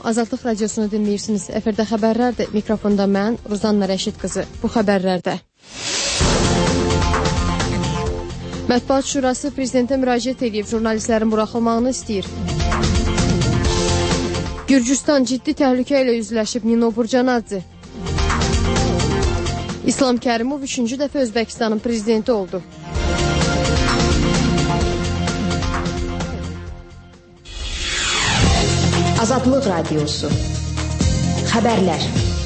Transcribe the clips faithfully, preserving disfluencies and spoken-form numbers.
Azadlıq radiosunu dinləyirsiniz. Efirdə xəbərlərdir. Mikrofonda mən, Ruzanna Rəşid qızı. Bu xəbərlərdə. Mətbuat Şurası prezidentə müraciət edib, jurnalistlərin buraxılmağını istəyir. Gürcüstan ciddi təhlükə ilə üzləşib, Nino Burcanadze. İslam Kərimov üçüncü dəfə Özbəkistanın prezidenti oldu. Azadlıq Radiosu. Xəbərlər.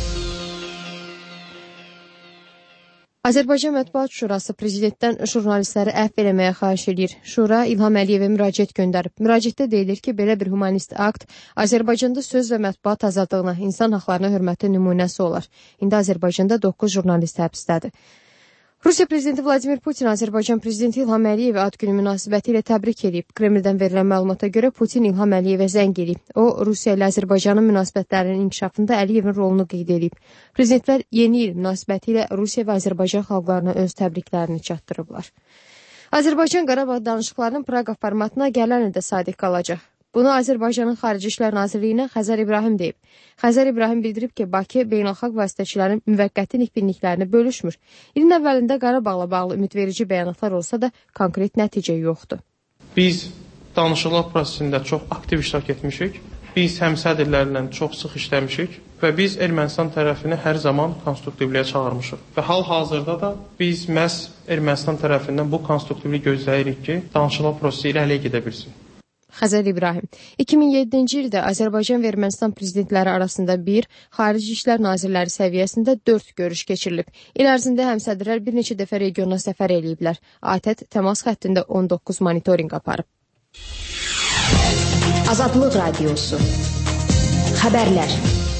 Azərbaycan Mətbuat Şurası prezidentdən jurnalistləri əfv eləməyə xahiş edir. Şura İlham Əliyevə müraciət göndərib. Müraciətdə deyilir ki, belə bir humanist akt Azərbaycanda söz və mətbuat azadlığına, insan haqlarına hörməti nümunəsi olar. İndi Azərbaycanda doqquz jurnalist həbsdədir. Rusiya prezidenti Vladimir Putin Azərbaycan prezidenti İlham Əliyevi ad günü münasibəti ilə təbrik edib. Kremldən verilən məlumata görə Putin İlham Əliyevə zəng edib. O, Rusiya ilə Azərbaycanın münasibətlərinin inkişafında Əliyevin rolunu qeyd edib. Prezidentlər yeni il münasibəti ilə Rusiya və Azərbaycan xalqlarına öz təbriklərini çatdırıblar. Azərbaycan Qarabağ danışıqlarının Praqa formatına gələn ildə sadiq qalacaq. Bunu Azərbaycanın Xarici İşlər Nazirliyinə Xəzər İbrahim deyib. Xəzər İbrahim bildirib ki, Bakı beynəlxalq vasitəçilərin müvəqqəti nikbinliklərini bölüşmür. İlin əvvəlində Qarabağla bağlı ümidverici bəyanatlar olsa da konkret nəticə yoxdur. Biz danışıqlar prosesində çox aktiv iştirak etmişik. Biz həmsədrlərlə çox sıx işləmişik və biz Ermənistan tərəfini hər zaman konstruktivliyə çağırmışıq. Və hal-hazırda da biz məhz Ermənistan tərəfindən bu konstruktivliyi gözləyirik ki, danışıqlar prosesi irəliyə gedə bilsin. Xəzər İbrahim. iki min yeddinci ildə Azərbaycan və Ermənistan prezidentləri arasında bir, Xarici İşlər Nazirləri səviyyəsində dörd görüş keçirilib. İl ərzində həmsədrlər bir neçə dəfə regiona səfər eləyiblər. ATƏT təmas xəttində on doqquz monitorinq aparıb. Azadlıq Radiosu. Xəbərlər.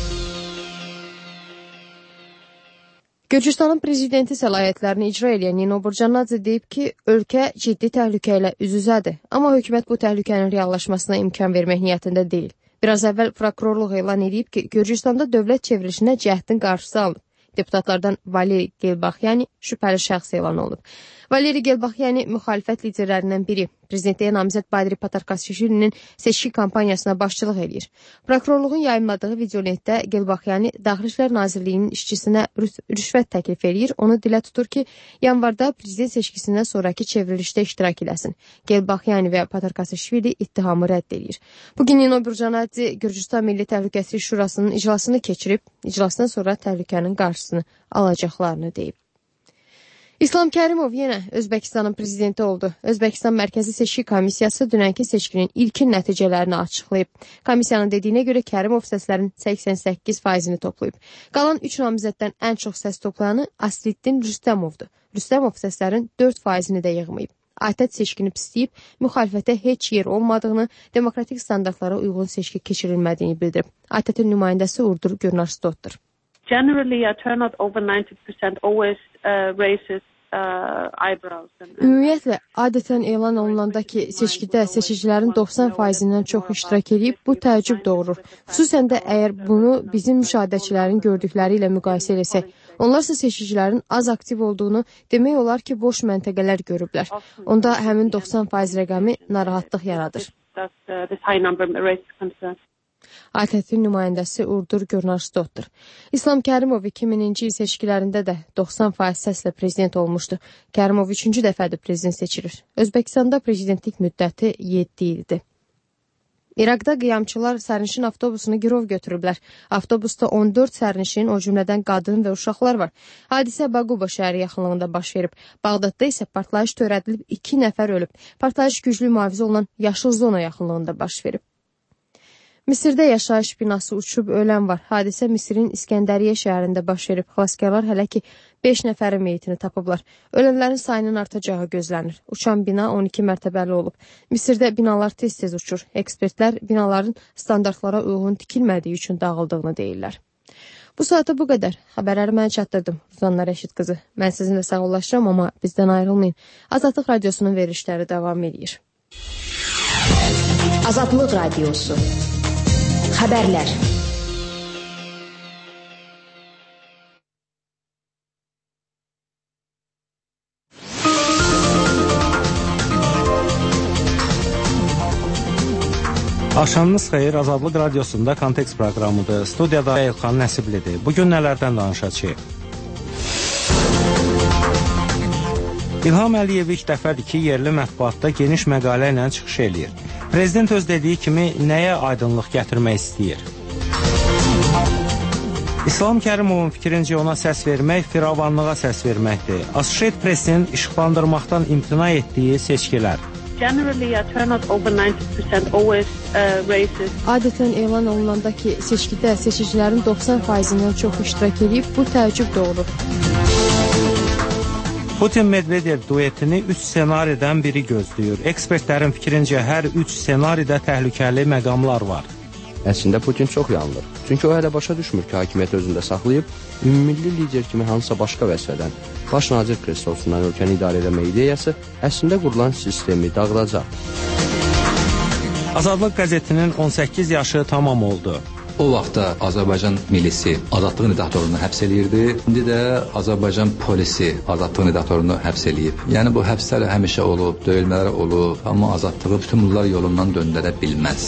Gürcüstanın prezidenti səlahiyyətlərini icra edən Nino Burcanadze deyib ki, ölkə ciddi təhlükə ilə üz-üzədir. Amma hökumət bu təhlükənin reallaşmasına imkan vermək niyyətində deyil. Biraz əvvəl prokurorluq elan edib ki, Gürcüstanda dövlət çevrilişinə cəhdin qarşısı alınıb. Deputatlardan Valeri Gelbaxyani şübhəli şəxs elan olunub. Valeri Gelbaxyani müxalifət liderlərindən biri. Prezidentliyə namizəd Badri Patarkasvili'nin seçki kampaniyasına başçılıq edir. Prokurorluğun yayımladığı videonetdə Gelbaxyani Daxili İşlər Nazirliyinin işçisinə rüşvət təklif edir. Onu dilə tutur ki, yanvarda prezident seçkisindən sonraki çevrilişdə iştirak eləsin. Gelbaxyani və Patarkasvili ittihamı rədd edir. Bugün Nino Burcanadze Gürcüstan Milli Təhlükəsizlik Şurasının iclasını keçirib, iclasdan sonra təhlükənin qarşısını alacaqlarını deyib. İslam Kərimov yenə Özbəkistanın prezidenti oldu. Özbəkistan Mərkəzi Seçki Komissiyası dünənki seçkinin ilkin nəticələrini açıqlayıb. Komissiyanın dediyinə görə Kərimov səslərin səksən səkkiz faizini toplayıb. Qalan üç namizəddən ən çox səs toplayanı Asliddin Rüstəmovdur. Rüstəmov səslərin dörd faizini də yığmayıb. ATƏT seçkini pisləyib, müxalifətə heç yer olmadığını, demokratik standartlara uyğun seçki keçirilmədiyini bildirib. ATƏT-in nümayəndəsi Urdur Gürnarsdottir. Generally, a turnout over ninety percent always uh, raises uh, eyebrows. Ümumiyyətlə, adətən elan olunanda ki, seçkidə seçicilərin doxsan faizindən çox iştirak edib, bu təəccüb doğurur. Xüsusən də əgər bunu bizim müşahidəçilərin gördükləri ilə müqayisə eləsək. Onlarsa seçicilərin az aktiv olduğunu demək olar ki, boş məntəqələr görüblər. Onda həmin doxsan faiz rəqəmi narahatlıq yaradır. ATƏT-in nümayəndəsi Urdur Gürnarsdottir. İslam Kərimov iki mininci il seçkilərində də doxsan faiz səslə prezident olmuşdu. Kərimov üçüncü dəfədir prezident seçilir. Özbəkistanda prezidentlik müddəti yeddi ildir. İraqda qiyamçılar sərnişin avtobusunu girov götürüblər. Avtobusda on dörd sərnişin, o cümlədən qadın və uşaqlar var. Hadisə Baquba şəhəri yaxınlığında baş verib. Bağdadda isə partlayış törədilib, iki nəfər ölüb. Partlayış güclü mühafizə olunan yaşıl zona yaxınlığında baş verib. Misirdə yaşayış binası uçub ölən var. Hadisə Misirin İskəndəriyyə şəhərində baş verib. Xilaskarlar hələ ki beş nəfərin meyitini tapıblar. Ölənlərin sayının artacağı gözlənir. Uçan bina on iki mərtəbəli olub. Misirdə binalar tez-tez uçur. Ekspertlər binaların standartlara uyğun tikilmədiyi üçün dağıldığını deyirlər. Bu saata bu qədər. Xəbərləri mən çatdırdım. Ruzanna Rəşid qızı. Mən sizinlə sağollaşıram, amma bizdən ayrılmayın. Azadlıq Radiosunun verilişləri davam edir. Azadlıq Radiosu. Xəbərlər. Axşamınız xeyir, Azadlıq Radiosunda Kontekst proqramıdır. Studiyada Elxan Nəsiblidir. Bugün nələrdən danışacağıq? İlham Əliyev ilk dəfədir ki, yerli mətbuatda geniş məqalə ilə çıxış eləyir. Prezident öz dediyi kimi nəyə aydınlıq gətirmək istəyir? İslam Kərimovun fikrincə ona səs vermək firavanlığa səs verməkdir. Associated Press-in işıqlandırmaqdan imtina etdiyi seçkilər. Generally, a turnout over ninety percent always uh, raises. Adətən elan olunanda ki, seçkidə seçicilərin doxsan faizindən çox iştirak edib, bu təəccüb doğurur. Putin-Medvedev duetini üç ssenaridən biri gözləyir. Ekspertlərin fikrincə hər üç ssenaridə təhlükəli məqamlar var. Əslində Putin çox yanılır. Çünki o hələ başa düşmür ki, hakimiyyət özündə saxlayıb, ümummilli lider kimi hansısa başqa vəzifədən, baş nazir kreslosundan ölkəni idarə etmək ideyası əslində qurulan sistemi dağıdacaq. Azadlıq qəzetinin on səkkiz yaşı tamam oldu. O vaxtda Azərbaycan milisi azadlıq redaktorunu həbs eləyirdi. İndi də Azərbaycan polisi azadlıq redaktorunu həbs eləyib. Yəni bu həbslər həmişə olub, döyülmələr olub, amma azadlığı bütün bunlar yolundan döndərə bilməz.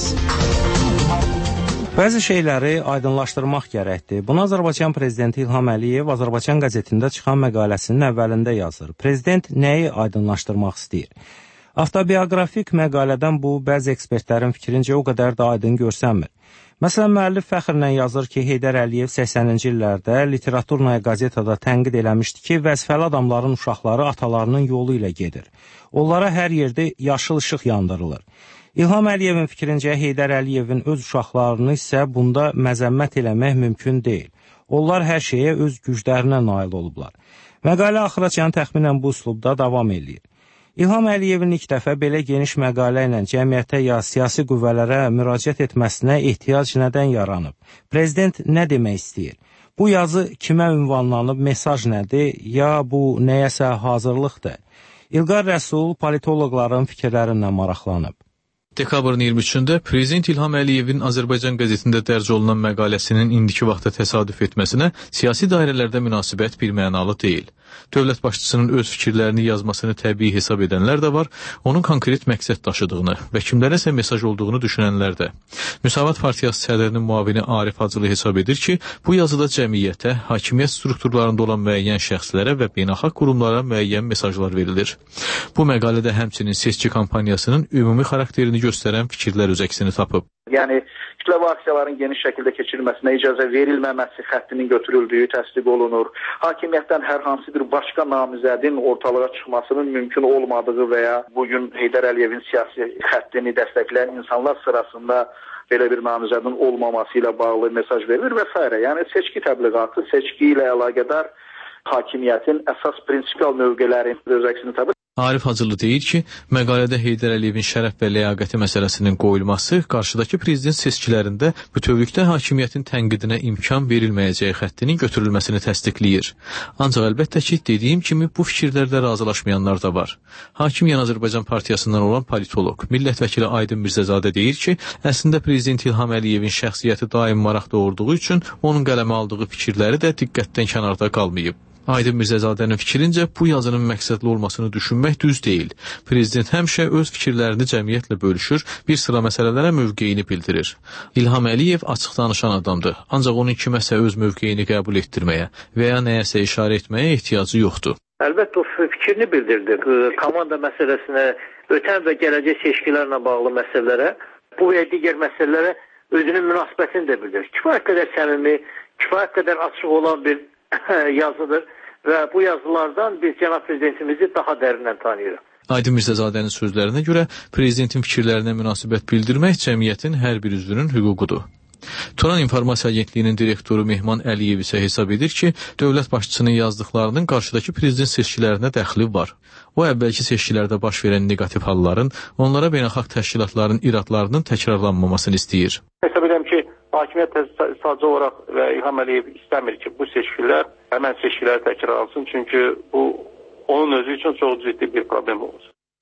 Bəzi şeyləri aydınlaşdırmaq gərəkdir. Bunu Azərbaycan Prezidenti İlham Əliyev Azərbaycan qəzetində çıxan məqaləsinin əvvəlində yazır. Prezident nəyi aydınlaşdırmaq istəyir? Avtobioqrafik məqalədən bu, bəzi ekspertlərin fikrincə o qədər də aydın görsənmir. Məsələn, müəllif fəxrlə yazır ki, Heydər Əliyev səksəninci illərdə Literaturная Gazetada tənqid eləmişdi ki, vəzifəli adamların uşaqları atalarının yolu ilə gedir. Onlara hər yerdə yaşıl işıq yandırılır. İlham Əliyevin fikrincə Heydər Əliyevin öz uşaqlarını isə bunda məzəmmət eləmək mümkün deyil. Onlar hər şeyə öz güclərinə nail olublar. Məqalə axıracan təxminən bu üslubda davam eləyir. İlham Əliyevin ilk dəfə belə geniş məqalə ilə cəmiyyətə ya siyasi qüvvələrə müraciət etməsinə ehtiyac nədən yaranıb? Prezident nə demək istəyir? Bu yazı kimə ünvanlanıb, mesaj nədir, ya bu nəyəsə hazırlıqdır? İlqar Rəsul politoloqların fikirlərindən maraqlanıb. Dekabrın iyirmi üçündə Prezident İlham Əliyevin Azərbaycan qəzetində dərc olunan məqaləsinin indiki vaxtda təsadüf etməsinə siyasi dairələrdə münasibət birmənalı deyil. Dövlət başçısının öz fikirlərini yazmasını təbii hesab edənlər də var, onun konkret məqsəd daşıdığını və kimlərəsə mesaj olduğunu düşünənlər də. Müsavat Partiyası sədrinin müavini Arif Hacılı hesab edir ki, bu yazıda cəmiyyətə, hakimiyyət strukturlarında olan müəyyən şəxslərə və beynəlxalq qurumlara müəyyən mesajlar verilir. Bu məqalədə həmçinin seçki kampaniyasının ümumi xarakterini göstərən fikirlər öz əksini tapıb. Yəni, kütləvi aksiyaların geniş şəkildə keçirilməsinə icazə verilməməsi xəttinin götürüldüyü təsdiq olunur. Hakimiyyətdən hər hansı bir başqa namizədin ortalığa çıxmasının mümkün olmadığı və ya bugün Heydər Əliyevin siyasi xəttini dəstəkləyən insanlar sırasında belə bir namizədin olmaması ilə bağlı mesaj verilir və s. Yəni, seçki təbliğatı, seçki ilə əlaqədar hakimiyyətin əsas prinsipial mövqelərin öz əksini tapır. Arif Hacılı deyir ki, məqalədə Heydər Əliyevin şərəf və ləyaqəti məsələsinin qoyulması qarşıdakı prezident seçkilərində bütövlükdə hakimiyyətin tənqidinə imkan verilməyəcəyi xəttinin götürülməsini təsdiqləyir. Ancaq əlbəttə ki, dediyim kimi bu fikirlərdə razılaşmayanlar da var. Hakim Yan Azərbaycan Partiyasından olan politoloq, millət vəkili Aydın Mirzəzadə deyir ki, əslində Prezident İlham Əliyevin şəxsiyyəti daim maraq doğurduğu üçün onun qələmə aldığı fikirləri də diqqətdən kənarda qalmayıb. Aydın Mirzəzadənin fikrincə bu yazının məqsədli olmasını düşünmək düz deyil. Prezident həmişə öz fikirlərini cəmiyyətlə bölüşür, bir sıra məsələlərə mövqeyini bildirir. İlham Əliyev açıq danışan adamdır, ancaq onun kiməsə öz mövqeyini qəbul etdirməyə və ya nəyəsə işarə etməyə ehtiyacı yoxdur. Əlbəttə o fikrini bildirdi. Komanda məsələsinə, ötən və gələcək seçkilərlə bağlı məsələlərə, bu və digər məsələlərə özünün münasibətini də bildirir. Kifayət qədər səmimi, kifayət qədər açıq olan bir yazıdır və bu yazılardan biz cənab prezidentimizi daha dərindən tanıyırıq. Aydın Mirzəzadənin sözlərinə görə prezidentin fikirlərinə münasibət bildirmək cəmiyyətin hər bir üzvünün hüququdur. Turan İnformasiya Agentliyinin direktoru Mehman Əliyev isə hesab edir ki, dövlət başçısının yazdıqlarının qarşıdakı prezident seçkilərinə dəxli var. O, əvvəlki seçkilərdə baş verən negativ halların, onlara beynəlxalq təşkilatların iradlarının təkrarlanmamasını istəyir. Hesab edirəm ki, hakimiyyət sadəcə olaraq və İlham Əliyev istəmir ki, bu seçkilər həmən seçkiləri təkrarlansın, çünki bu onun özü üçün çox ciddi bir problem olur.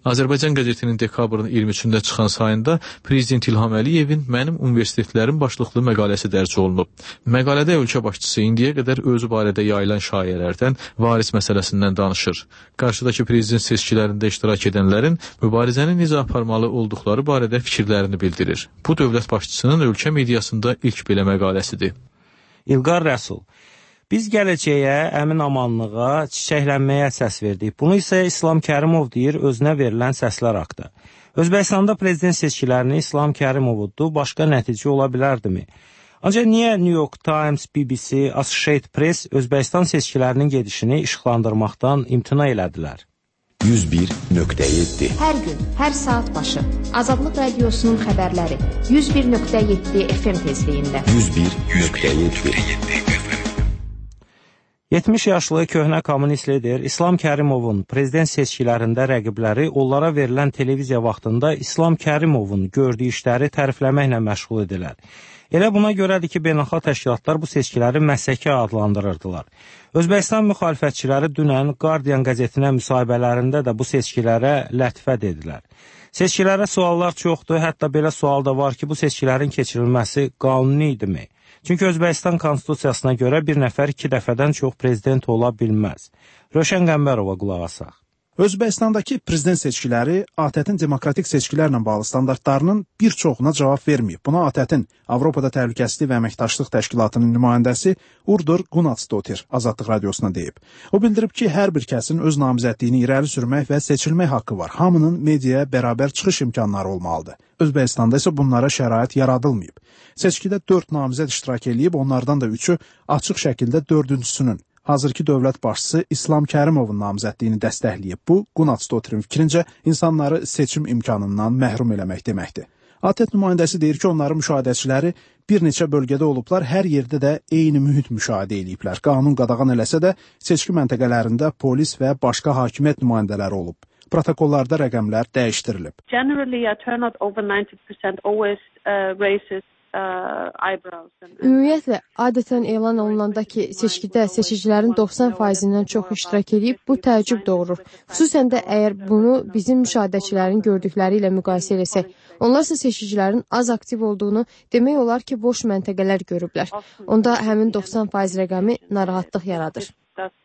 Azərbaycan qəzetinin dekabrın iyirmi üçündə çıxan sayında Prezident İlham Əliyevin Mənim Universitetlərim başlıqlı məqaləsi dərc olunub. Məqalədə ölkə başçısı indiyə qədər özü barədə yayılan şayələrdən, varis məsələsindən danışır. Qarşıdakı prezident seçkilərində iştirak edənlərin mübarizəni necə aparmalı olduqları barədə fikirlərini bildirir. Bu dövlət başçısının ölkə mediasında ilk belə məqaləsidir. İlqar Rəsul: Biz gələcəyə, əmin amanlığa, çiçəklənməyə səs verdik. Bunu isə İslam Kərimov deyir özünə verilən səslər haqda. Özbəkistanda prezident seçkilərini İslam Kərimov uddu, başqa nəticə ola bilərdimi? Ancaq niyə New York Times, B B C, Associated Press Özbəkistan seçkilərinin gedişini işıqlandırmaqdan imtina elədilər? yüz bir nöqtə yeddi Hər gün, hər saat başı Azadlıq Radiosunun xəbərləri yüz bir nöqtə yeddi F M tezliyində. yüz bir nöqtə yeddi yetmiş yaşlı köhnə kommunist lider İslam Kərimovun prezident seçkilərində rəqibləri onlara verilən televiziya vaxtında İslam Kərimovun gördüyü işləri tərifləməklə məşğul edilər. Elə buna görədir ki, beynəlxalq təşkilatlar bu seçkiləri məsəkə adlandırırdılar. Özbəkistan müxalifətçiləri dünən Guardian qəzetinə müsahibələrində də bu seçkilərə lətifə dedilər. Seçkilərə suallar çoxdur, hətta belə sual da var ki, bu seçkilərin keçirilməsi qanuni idimi? Çünki Özbəkistan konstitusiyasına görə bir nəfər iki dəfədən çox prezident ola bilməz. Rövşən Qəmbərova qulaq asaq. Özbəkistandakı prezident seçkiləri A T Ə-tin demokratik seçkilərlə bağlı standartlarının bir çoxuna cavab verməyib. Buna A T Ə-tin Avropada Təhlükəsizlik və Əməkdaşlıq Təşkilatının nümayəndəsi Urdur Gunatsdottir Azadlıq Radiosuna deyib. O bildirib ki, hər bir kəsin öz namizədliyini irəli sürmək və seçilmək haqqı var. Hamının mediaya bərabər çıxış imkanları olmalıdır. Özbəkistanda isə bunlara şərait yaradılmayıb. Seçkidə dörd namizəd iştirak edib, onlardan da üçü açıq şəkildə dördüncüsünün, hazırki dövlət başçısı İslam Kərimovun namizədliyini dəstəkləyib. Bu, Gunatsdottirin fikrincə insanları seçim imkanından məhrum eləmək deməkdir. A T Ə nümayəndəsi deyir ki, onların müşahidəçiləri bir neçə bölgədə olublar, hər yerdə də eyni mühit müşahidə ediblər. Qanun qadağan eləsə də seçki məntəqələrində polis və başqa hakimiyyət nümayəndələri olub. Protokollarda rəqəmlər dəyişdirilib. Generally, a turnout over ninety percent always uh, raises Ümumiyyətlə, adətən elan olunanda ki, seçkidə seçicilərin doxsan faizindən çox iştirak edib, bu təəccüb doğurur. Xüsusən də əgər bunu bizim müşahidəçilərin gördükləri ilə müqayisə eləsək, onlar isə seçicilərin az aktiv olduğunu demək olar ki, boş məntəqələr görüblər. Onda həmin doxsan faiz rəqəmi narahatlıq yaradır.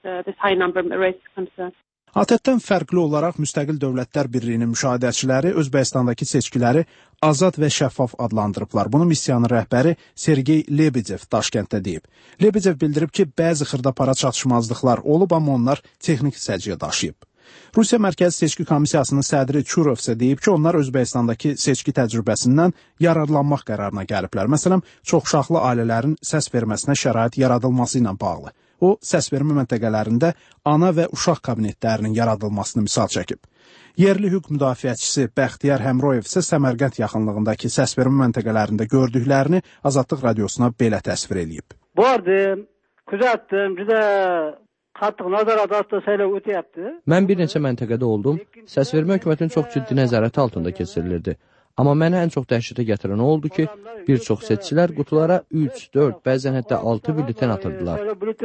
A T Ə-dən fərqli olaraq Müstəqil Dövlətlər Birliyinin müşahidəçiləri Özbəkistandakı seçkiləri azad və şəffaf adlandırıblar. Bunu missiyanın rəhbəri Sergey Lebedev Daşkənddə deyib. Lebedev bildirib ki, bəzi xırdapara çatışmazlıqlar olub, amma onlar texnik səciyyə daşıyıb. Rusiya Mərkəzi Seçki Komissiyasının sədri Çurov isə deyib ki, onlar Özbəkistandakı seçki təcrübəsindən yararlanmaq qərarına gəliblər. Məsələn, çoxuşaqlı ailələrin səs verməsinə şərait yaradılması ilə bağlı. O, səsvermə məntəqələrində ana və uşaq kabinetlərinin yaradılmasını misal çəkib. Yerli hüquq müdafiəçisi Bəxtiyar Həmroyev isə Səmərqənd yaxınlığındakı səsvermə məntəqələrində gördüklərini Azadlıq Radiosuna belə təsvir edib. Vardım, kuzatdım, bizə qattiq nazarat altında səylov ötəyapti. Mən bir neçə məntəqədə oldum. Səsvermə hökumətin çox ciddi nəzarəti altında keçirilirdi. Amma mənə ən çox dəhşətə gətirən oldu ki, bir çox seçicilər qutulara üç, dörd, bəzən hətta altı bülten atırdılar.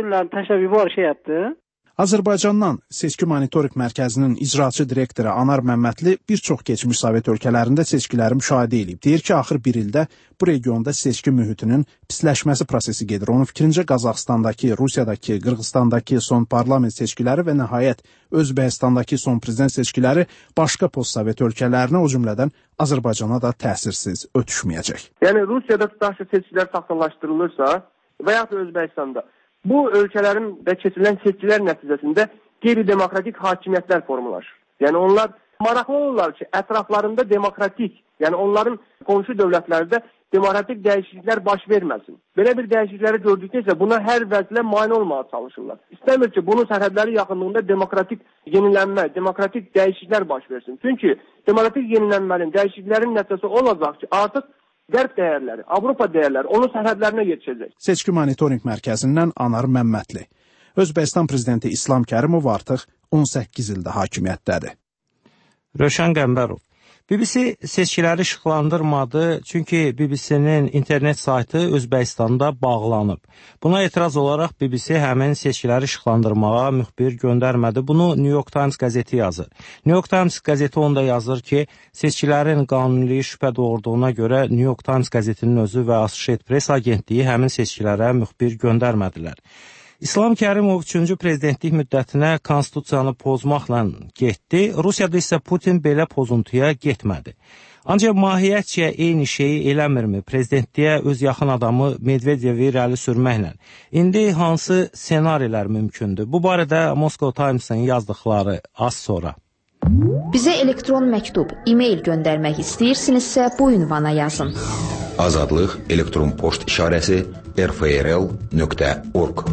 Azərbaycandan Seçki Monitorinq Mərkəzinin icraçı direktoru Anar Məmmədli bir çox keçmiş Sovet ölkələrində seçkiləri müşahidə edib. Deyir ki, axır bir ildə bu regionda seçki mühitinin pisləşməsi prosesi gedir. Onun fikrincə Qazaxstandakı, Rusiyadakı, Qırğızstandakı son parlament seçkiləri və nəhayət Özbəkistandakı son prezident seçkiləri başqa postsovet ölkələrinə, o cümlədən Azərbaycana da təsirsiz ötüşməyəcək. Yəni Rusiyada tutaqlı seçkilər saxtalaşdırılırsa və ya Özbəkistanda bu ölkələrin və keçirilən seçkilər nəticəsində qeyri-demokratik hakimiyyətlər formalaşır. Yəni onlar maraqlı olurlar ki, ətraflarında demokratik, yəni onların qonşu dövlətlərdə demokratik dəyişikliklər baş verməsin. Belə bir dəyişiklikləri gördükdə isə buna hər vəzlə mane olmağa çalışırlar. İstəmir ki, bunun sərhədləri yaxınlığında demokratik yenilənmə, demokratik dəyişikliklər baş versin. Çünki demokratik yenilənmənin, dəyişikliklərin nəticəsi olacaq ki, artıq Qərb dəyərləri, Avropa dəyərləri onun sərhədlərinə yetişəcək. Seçki Monitorinq Mərkəzindən Anar Məmmədli. Özbəkistan prezidenti İslam Kərimov artıq on səkkiz ildə hakimiyyətdədir. Rövşən Qəmbərov. B B C seçkiləri işıqlandırmadı, çünki B B C-nin internet saytı Özbəkistanda bağlanıb. Buna etiraz olaraq B B C həmin seçkiləri işıqlandırmağa müxbir göndərmədi. Bunu New York Times qəzeti yazır. New York Times qəzeti onda yazır ki, seçkilərin qanuniliyi şübhə doğurduğuna görə New York Times qəzetinin özü və Associated Press agentliyi həmin seçkilərə müxbir göndərmədilər. İslam Kərimov üçüncü prezidentlik müddətinə konstitusiyanı pozmaqla getdi. Rusiyada isə Putin belə pozuntuya getmədi. Ancaq mahiyyətcə eyni şeyi eləmirmi prezidentliyə öz yaxın adamı Medvedyevi irəli sürməklə? İndi hansı senarilər mümkündür? Bu barədə Moscow Times-ın yazdıqları az sonra. Bizə elektron məktub, e-mail göndərmək istəyirsinizsə bu ünvana yazın. Azadlıq elektron poçt işarəsi r f r l nöqtə org.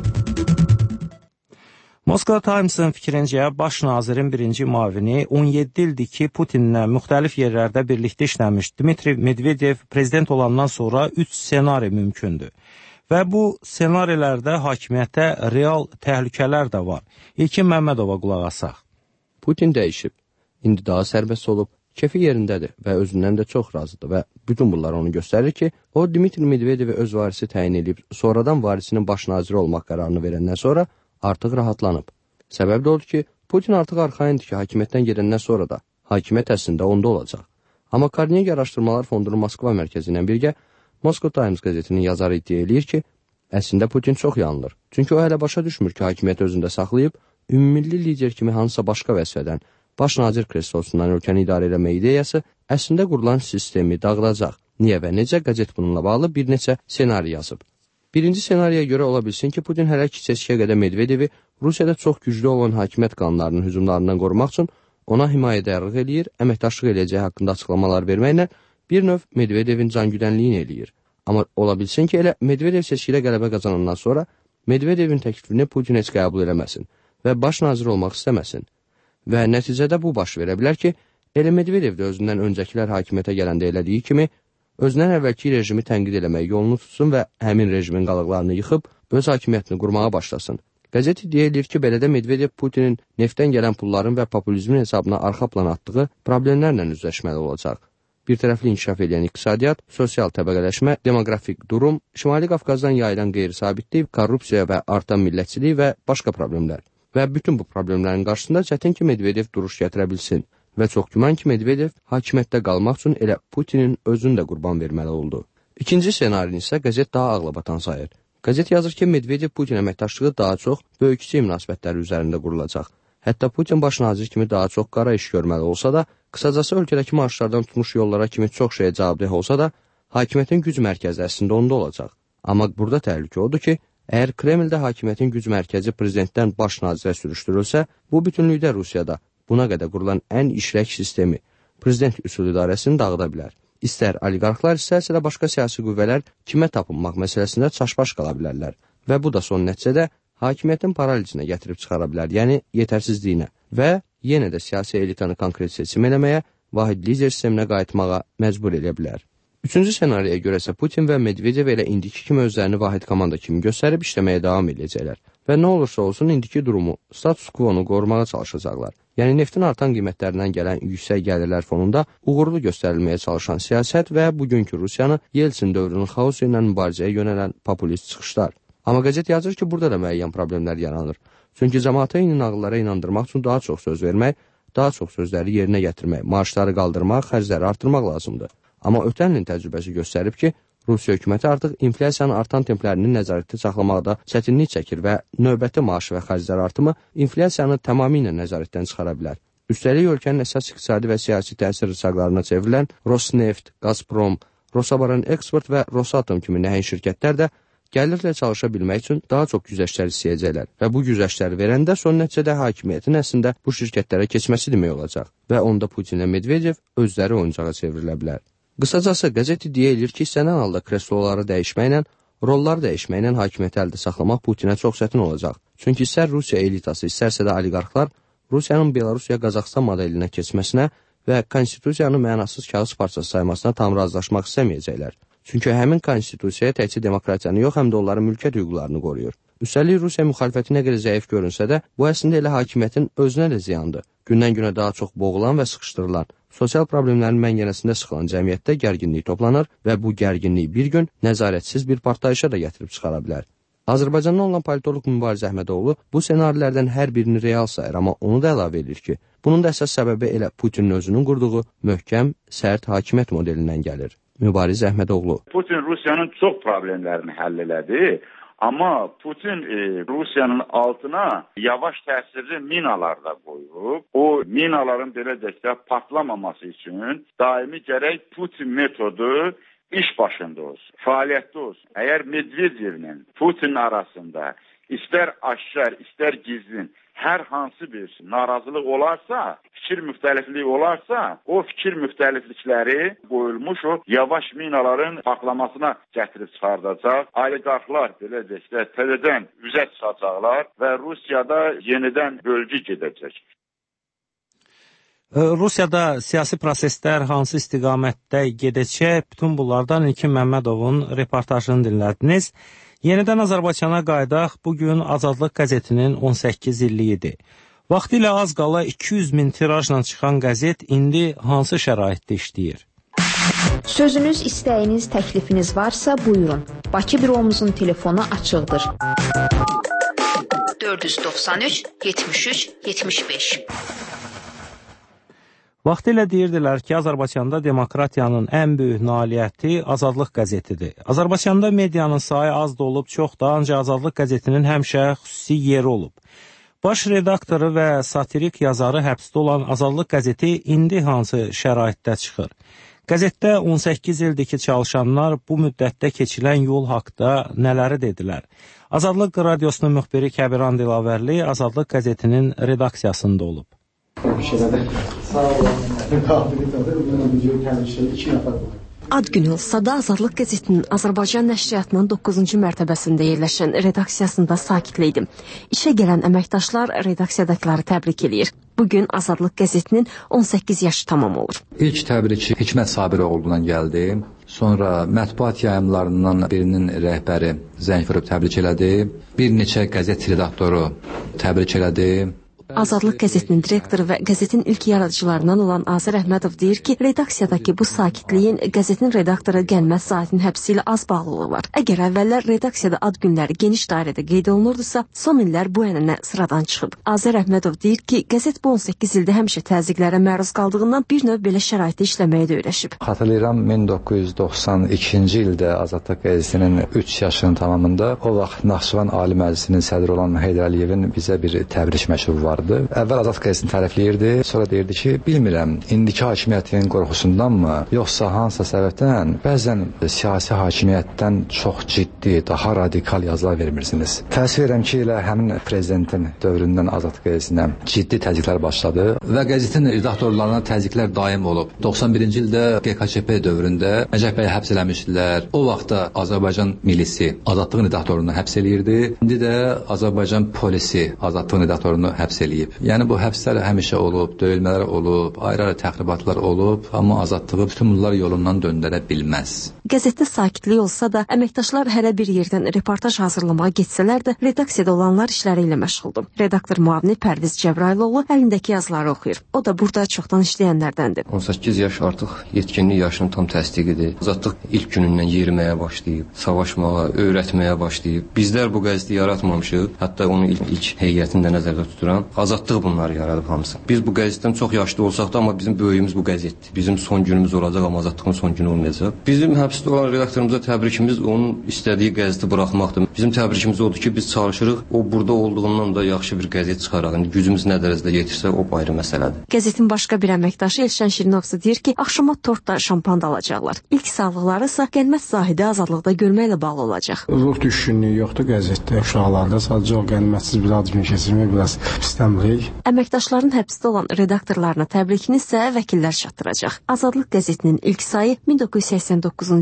Moskva Times'ın fikrincə, baş nazirin birinci mavini on yeddi ildir ki, Putinlə müxtəlif yerlərdə birlikdə işləmiş Dmitri Medvedev prezident olandan sonra üç senari mümkündür. Və bu senarilərdə hakimiyyətə real təhlükələr də var. İlkin Məmmədova qulaq asaq. Putin dəyişib. İndi daha sərbəst olub, kefi yerindədir və özündən də çox razıdır və bütün bunlar onu göstərir ki, o Dmitri Medvedevi öz varisi təyin edib, sonradan varisinin baş naziri olmaq qərarını verəndən sonra artıq rahatlanıb. Səbəb də odur ki, Putin artıq arxayındır ki, hakimiyyətdən gedəndən sonra da hakimiyyət əslində onda olacaq. Amma Carnegie Araşdırmalar Fondunun Moskva mərkəzi ilə birgə Moscow Times qəzetinin yazarı iddia eləyir ki, əslində Putin çox yanılır. Çünki o hələ başa düşmür ki, hakimiyyət özündə saxlayıb, ümummilli lider kimi hansısa başqa vəzifədən baş nazir kreslosundan ölkəni idarə eləmə ideyası əslində qurulan sistemi dağıdacaq. Niyə və necə qəzet bununla bağlı bir neçə senari yazıb. Birinci senariyə görə ola bilsin ki, Putin hələ ki seçkiyə qədər Medvedevi Rusiyada çox güclü olan hakimiyyət qanunlarının hücumlarından qorumaq üçün ona himayədərlik eləyir, əməkdaşlıq eləyəcəyi haqqında açıqlamalar verməklə bir növ Medvedevin cangüdənliyini eləyir. Amma ola bilsin ki, elə Medvedev seçkidə qələbə qazanandan sonra Medvedevin təklifini Putin heç qəbul eləməsin və baş nazir olmaq istəməsin. Və nəticədə bu baş verə bilər ki, elə Medvedev də özündən öncəkilər hakimiyyətə gələndə elədiyi kimi, özündən əvvəlki rejimi tənqid eləmək yolunu tutsun və həmin rejimin qalıqlarını yıxıb, öz hakimiyyətini qurmağa başlasın. Qəzet iddia edir ki, belədə Medvedev Putinin neftdən gələn pulların və populizmin hesabına arxa plan atdığı problemlərlə üzləşməli olacaq. Bir tərəfli inkişaf edən iqtisadiyyat, sosial təbəqələşmə, demoqrafik durum, Şimali Qafqazdan yayılan qeyri-sabitlik, korrupsiya və artan millətçilik və başqa problemlər. Və bütün bu problemlərin qarşısında çətin ki, Medvedev duruş gətirə bilsin. Və çox güman ki, Medvedev hakimiyyətdə qalmaq üçün elə Putinin özünü də qurban verməli oldu. İkinci senarini isə qəzet daha ağlabatan sayır. Qəzet yazır ki, Medvedev Putin əməkdaşlığı daha çox böyük-kiçik münasibətləri üzərində qurulacaq. Hətta Putin baş nazir kimi daha çox qara iş görməli olsa da, qısacası ölkədəki marşlardan tutmuş yollara kimi çox şeyə cavabdeh olsa da, hakimiyyətin güc mərkəzi əslində onda olacaq. Amma burada təhlükə odur ki, əgər Kremldə hakimiyyətin güc mərkəzi prezidentdən baş nazirə sürüşdürülsə, bu bütünlükdə Rusiyada buna qədər qurulan ən işlək sistemi, prezident üsul idarəsini dağıda bilər. İstər oliqarxlar, istərsə də başqa siyasi qüvvələr kimə tapınmaq məsələsində çaşbaş qala bilərlər. Və bu da son nəticədə hakimiyyətin paralizinə gətirib çıxara bilər, yəni yetərsizliyinə və yenə də siyasi elitanı konkret seçim eləməyə, vahid lider sisteminə qayıtmağa məcbur edə bilər. Üçüncü senariyə görə isə Putin və Medvedev elə indiki kimi özlərini vahid komanda kimi göstərib işləməyə davam edəcəklər. Və nə olursa olsun indiki durumu, status quo-nu qorumağa çalışacaqlar. Yəni neftin artan qiymətlərindən gələn yüksək gəlirlər fonunda uğurlu göstərilməyə çalışan siyasət və bugünkü Rusiyanı Yeltsin dövrünün xaosu ilə mübarizəyə yönələn populist çıxışlar. Amma qəzet yazır ki, burada da müəyyən problemlər yaranır. Çünki cəmaata eyni nağıllara inandırmaq üçün daha çox söz vermək, daha çox sözləri yerinə gətirmək, maaşları qaldırmaq, xərcləri artırmaq lazımdır. Amma ötən ilin təcrübəsi göstərib ki, Rusiya hökuməti artıq inflyasiyanın artan templərinin nəzarətdə saxlamaqda çətinlik çəkir və növbəti maaş və xərclər artımı inflyasiyanı tamamilə nəzarətdən çıxara bilər. Üstəlik ölkənin əsas iqtisadi və siyasi təsir rıçaqlarına çevrilən Rosneft, Gazprom, Rosabaran Eksport və Rosatom kimi nəhəng şirkətlər də gəlirlə çalışa bilmək üçün daha çox güzəştlər istəyəcəklər və bu güzəştləri verəndə son nəticədə hakimiyyətin əslində bu şirkətlərə keçməsi demək olacaq və onda Putin və Medvedev özləri oyuncağa çevrilə bilər. Qısacası qəzet iddia edir ki, istənilən halda kresloları dəyişməklə, rolları dəyişməklə hakimiyyəti əldə saxlamaq Putinə çox çətin olacaq. Çünki istər Rusiya elitası, istərsə də oliqarxlar Rusiyanın Belarusiya-Qazaxstan modelinə keçməsinə və konstitusiyanı mənasız kağız parçası saymasına tam razılaşmaq istəməyəcəklər. Çünki həmin konstitusiyaya təkcə demokratiyanı yox, həm də onların mülkiyyət hüquqlarını qoruyur. Üstəlik Rusiya müxalifəti nə qədər zəif görünsə də, bu əslində elə hakimiyyətin özünə də ziyandır. Gündən-günə daha çox boğulan və sıxışdırılan, Sosial problemlərin məngənəsində sıxılan cəmiyyətdə gərginlik toplanır və bu gərginlik bir gün nəzarətsiz bir partlayışa da gətirib çıxara bilər. Azərbaycandan olan politoloq Mübariz Əhmədoğlu bu senarilərdən hər birini real sayır, amma onu da əlavə edir ki, bunun da əsas səbəbi elə Putinin özünün qurduğu möhkəm, sərt hakimiyyət modelindən gəlir. Mübariz Əhmədoğlu. Putin Rusiyanın çox problemlərini həll elədi. Amma Putin e, Rusiyanın altına yavaş təsirli minalar da qoyub. O minaların belə deyək də patlamaması üçün daimi gərək Putin metodu iş başında olsun, fəaliyyətdə olsun. Əgər Medvedevlə Putin arasında istər aşkar, istər gizlin hər hansı bir narazılıq olarsa, fikir müxtəlifliyi olarsa, o fikir müxtəliflikləri qoyulmuş o yavaş minaların patlamasına gətirib çıxardacaq. Oliqarxlar belə deyək də təzədən üzə çıxacaqlar və Rusiyada yenidən bölgü gedəcək. Rusiyada siyasi proseslər hansı istiqamətdə gedəcək? Bütün bunlardan İlkin Məmmədovun reportajını dinlədiniz. Yenidən Azərbaycana qayıdaq. Bugün Azadlıq qəzetinin on səkkiz illiyidir. Vaxtilə az qala iki yüz min tirajla çıxan qəzet indi hansı şəraitdə işləyir? Sözünüz, istəyiniz, təklifiniz varsa buyurun. Bakı büromuzun telefonu açıqdır. dörd yüz doxsan üç yetmiş üç yetmiş beş. Vaxtilə deyirdilər ki, Azərbaycanda demokratiyanın ən böyük nailiyyəti Azadlıq qəzetidir. Azərbaycanda medianın sayı az da olub, çox da, ancaq Azadlıq qəzetinin həmişə xüsusi yeri olub. Baş redaktoru və satirik yazarı həbsdə olan Azadlıq qəzeti indi hansı şəraitdə çıxır? Qəzetdə on səkkiz ildir ki, çalışanlar bu müddətdə keçilən yol haqda nələri dedilər? Azadlıq radiosunun müxbiri Kəbiran Dilavərli Azadlıq qəzetinin redaksiyasında olub. Sağ olun. Ad günü olsa da Azadlıq qəzetinin Azərbaycan nəşriyyatının doqquzuncu mərtəbəsində yerləşən redaksiyasında sakitlikdim. İşə gələn əməkdaşlar redaksiyadakiları təbrik edir. Bugün Azadlıq qəzetinin on səkkiz yaşı tamam olur. İlk təbriki Hikmət Sabiroğlu'dan gəldi. Sonra mətbuat yayımlarından birinin rəhbəri zəng vurub təbrik elədi. Bir neçə qəzet redaktoru təbrik elədi. Azadlıq qəzetinin direktoru və qəzetin ilk yaradıcılarından olan Azər Əhmədov deyir ki, redaksiyadakı bu sakitliyin qəzetin redaktoru Gəlməz Zahidin həbsi ilə az bağlılığı var. Əgər əvvəllər redaksiyada ad günləri geniş dairədə qeyd olunurdursa, son illər bu ənənə sıradan çıxıb. Azər Əhmədov deyir ki, qəzet bu on səkkiz ildə həmişə təzyiqlərə məruz qaldığından bir növ belə şəraitdə işləməyə də öyrəşib. Xatırlayıram, min doqquz yüz doxsan ikinci ildə Azadlıq qəzetinin üç yaşının tamamında o vaxt Naxçıvan Ali Məclisinin sədri olan Heydər Əliyevin bizə bir təbrik məktubu var. Əvvəl Azadlıq qəzetini tərəfləyirdi, sonra deyirdi ki, bilmirəm, indiki hakimiyyətin qorxusundanmı, yoxsa hansısa səbəbdən bəzən siyasi hakimiyyətdən çox ciddi, daha radikal yazılar vermirsiniz. Təəssüf edirəm ki, elə həmin prezidentin dövründən Azadlıq qəzetinə ciddi təzyiqlər başladı və qəzetin redaktorlarına təzyiqlər daim olub. doxsan birinci ildə G K Ç P dövründə Nəcəf bəyi həbs eləmişdilər. O vaxtda Azərbaycan milisi Azadlığın redaktorunu həbs eləyirdi. İndi də Azərbaycan polisi Azadlığın redaktorunu həbs eləyir. Yəni bu həbslər həmişə olub, döyülmələr olub, ayrı-ayrı təxribatlar olub, amma azadlığı bütün bunlar yolundan döndərə bilməz. Qəzetdə sakitlik olsa da, əməkdaşlar hələ bir yerdən reportaj hazırlamağa getsələr də, redaksiyada olanlar işləri ilə məşğuldur. Redaktor müavini Pərviz Cəbrayıloğlu əlindəki yazıları oxuyur. O da burada çoxdan işləyənlərdəndir. on səkkiz yaş artıq yetkinlik yaşının tam təsdiqidir. Azadlıq ilk günündən yeriməyə başlayıb, savaşmağa, öyrətməyə başlayıb. Bizlər bu qəzeti yaratmamışıq, hətta onun ilk, ilk heyətini də nəzərdə tuturam. Azadlıq bunları yaradıb hamısı. Biz bu qəzetdən çox yaşlı olsaq da, amma bizim böyüyümüz bu qəzetdir. Bizim son günümüz olacaq, amma azadlığın son günü olmayacaq. Bizim həbsdə olan redaktorumuza təbrikimiz onun istədiyi qəzeti buraxmaqdır. Bizim təbrikimiz odur ki, biz çalışırıq, o burada olduğundan da yaxşı bir qəzet çıxaraq. Yəni, gücümüz nə dərəcədə yetirsə, o ayrı məsələdir. Qəzetin başqa bir əməkdaşı Elşən Şirinovsa deyir ki, axşama tort da şampan da alacaqlar. İlk sağlıqları isə Gəlməz Zahidi azadlıqda görməklə bağlı olacaq. Ruh düşkünlüyü yoxdur qəzetdə. Uşaqlarda sadəcə o gəlməzsiz bir ad gün keçirmək biraz istəmirik. Əməkdaşların həbsdə olan redaktorlarına təbrikini isə vəkillər çatdıracaq. Azadlıq qəzetinin ilk sayı min doqquz yüz səksən doqquzuncu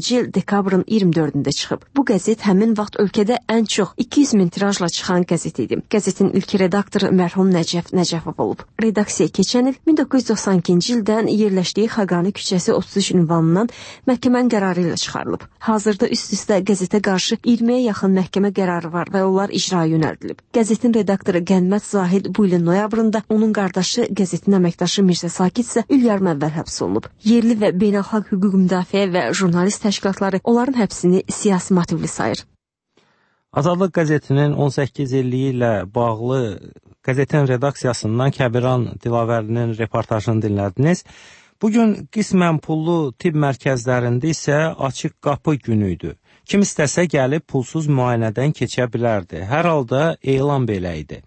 ikinci il dekabrın iyirmi dördündə çıxıb. Bu qəzet həmin vaxt ölkədə ən çox iki yüz min tirajla çıxan qəzet idi. Qəzetin ilk redaktoru mərhum Nəcəf Nəcəfov olub. Redaksiya keçən il min doqquz yüz doxsan ikinci ildən yerləşdiyi Xaqani küçəsi otuz üç ünvanından məhkəmənin qərarı ilə çıxarılıb. Hazırda üst-üstə qəzetə qarşı iyirmiyə yaxın məhkəmə qərarı var və onlar icraya yönəldilib. Qəzetin redaktoru Qənmət Zahid bu ilin noyabrında, onun qardaşı qəzetin əməkdaşı Mirzə Sakit isə il yarım əvvəl həbs olunub. Yerli və beynəlxalq hüquq müdafiə və jurnalist təşkilatları onların həbsini siyasi motivli sayır. Azadlıq qəzetinin on səkkiz illiyi ilə bağlı qəzetin redaksiyasından Kəbiran Dilavərlinin reportajını dinlədiniz. Bugün qismən pullu tibb mərkəzlərində isə açıq qapı günü idi. Kim istəsə gəlib pulsuz müayinədən keçə bilərdi. Hər halda elan belə idi.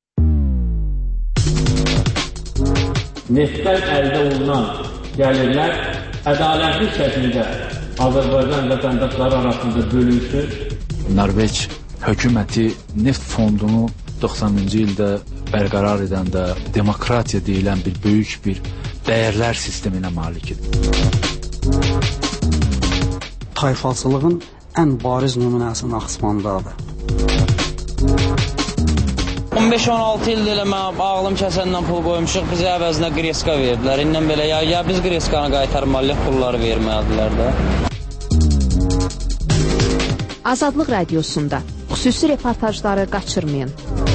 Neftdən əldə olunan gəlirlər ədalətli şəkildə Azərbaycan vətəndaşları arasında bölünsün. Norveç hökuməti neft fondunu doxsanıncı ildə bərqərar edəndə demokratiya deyilən bir böyük bir dəyərlər sisteminə malik idi. Tayfalçılığın ən bariz nümunəsi Naxçıvandadır. on beş on altı ildir elə mən ağlım kəsəndən pul qoymuşuq, bizə əvəzinə qreska verdilər. İndən belə ya, ya biz qreskanı qaytarmalıyıq, pulları verməlidilər də. Azadlıq radiosunda xüsusi reportajları qaçırmayın.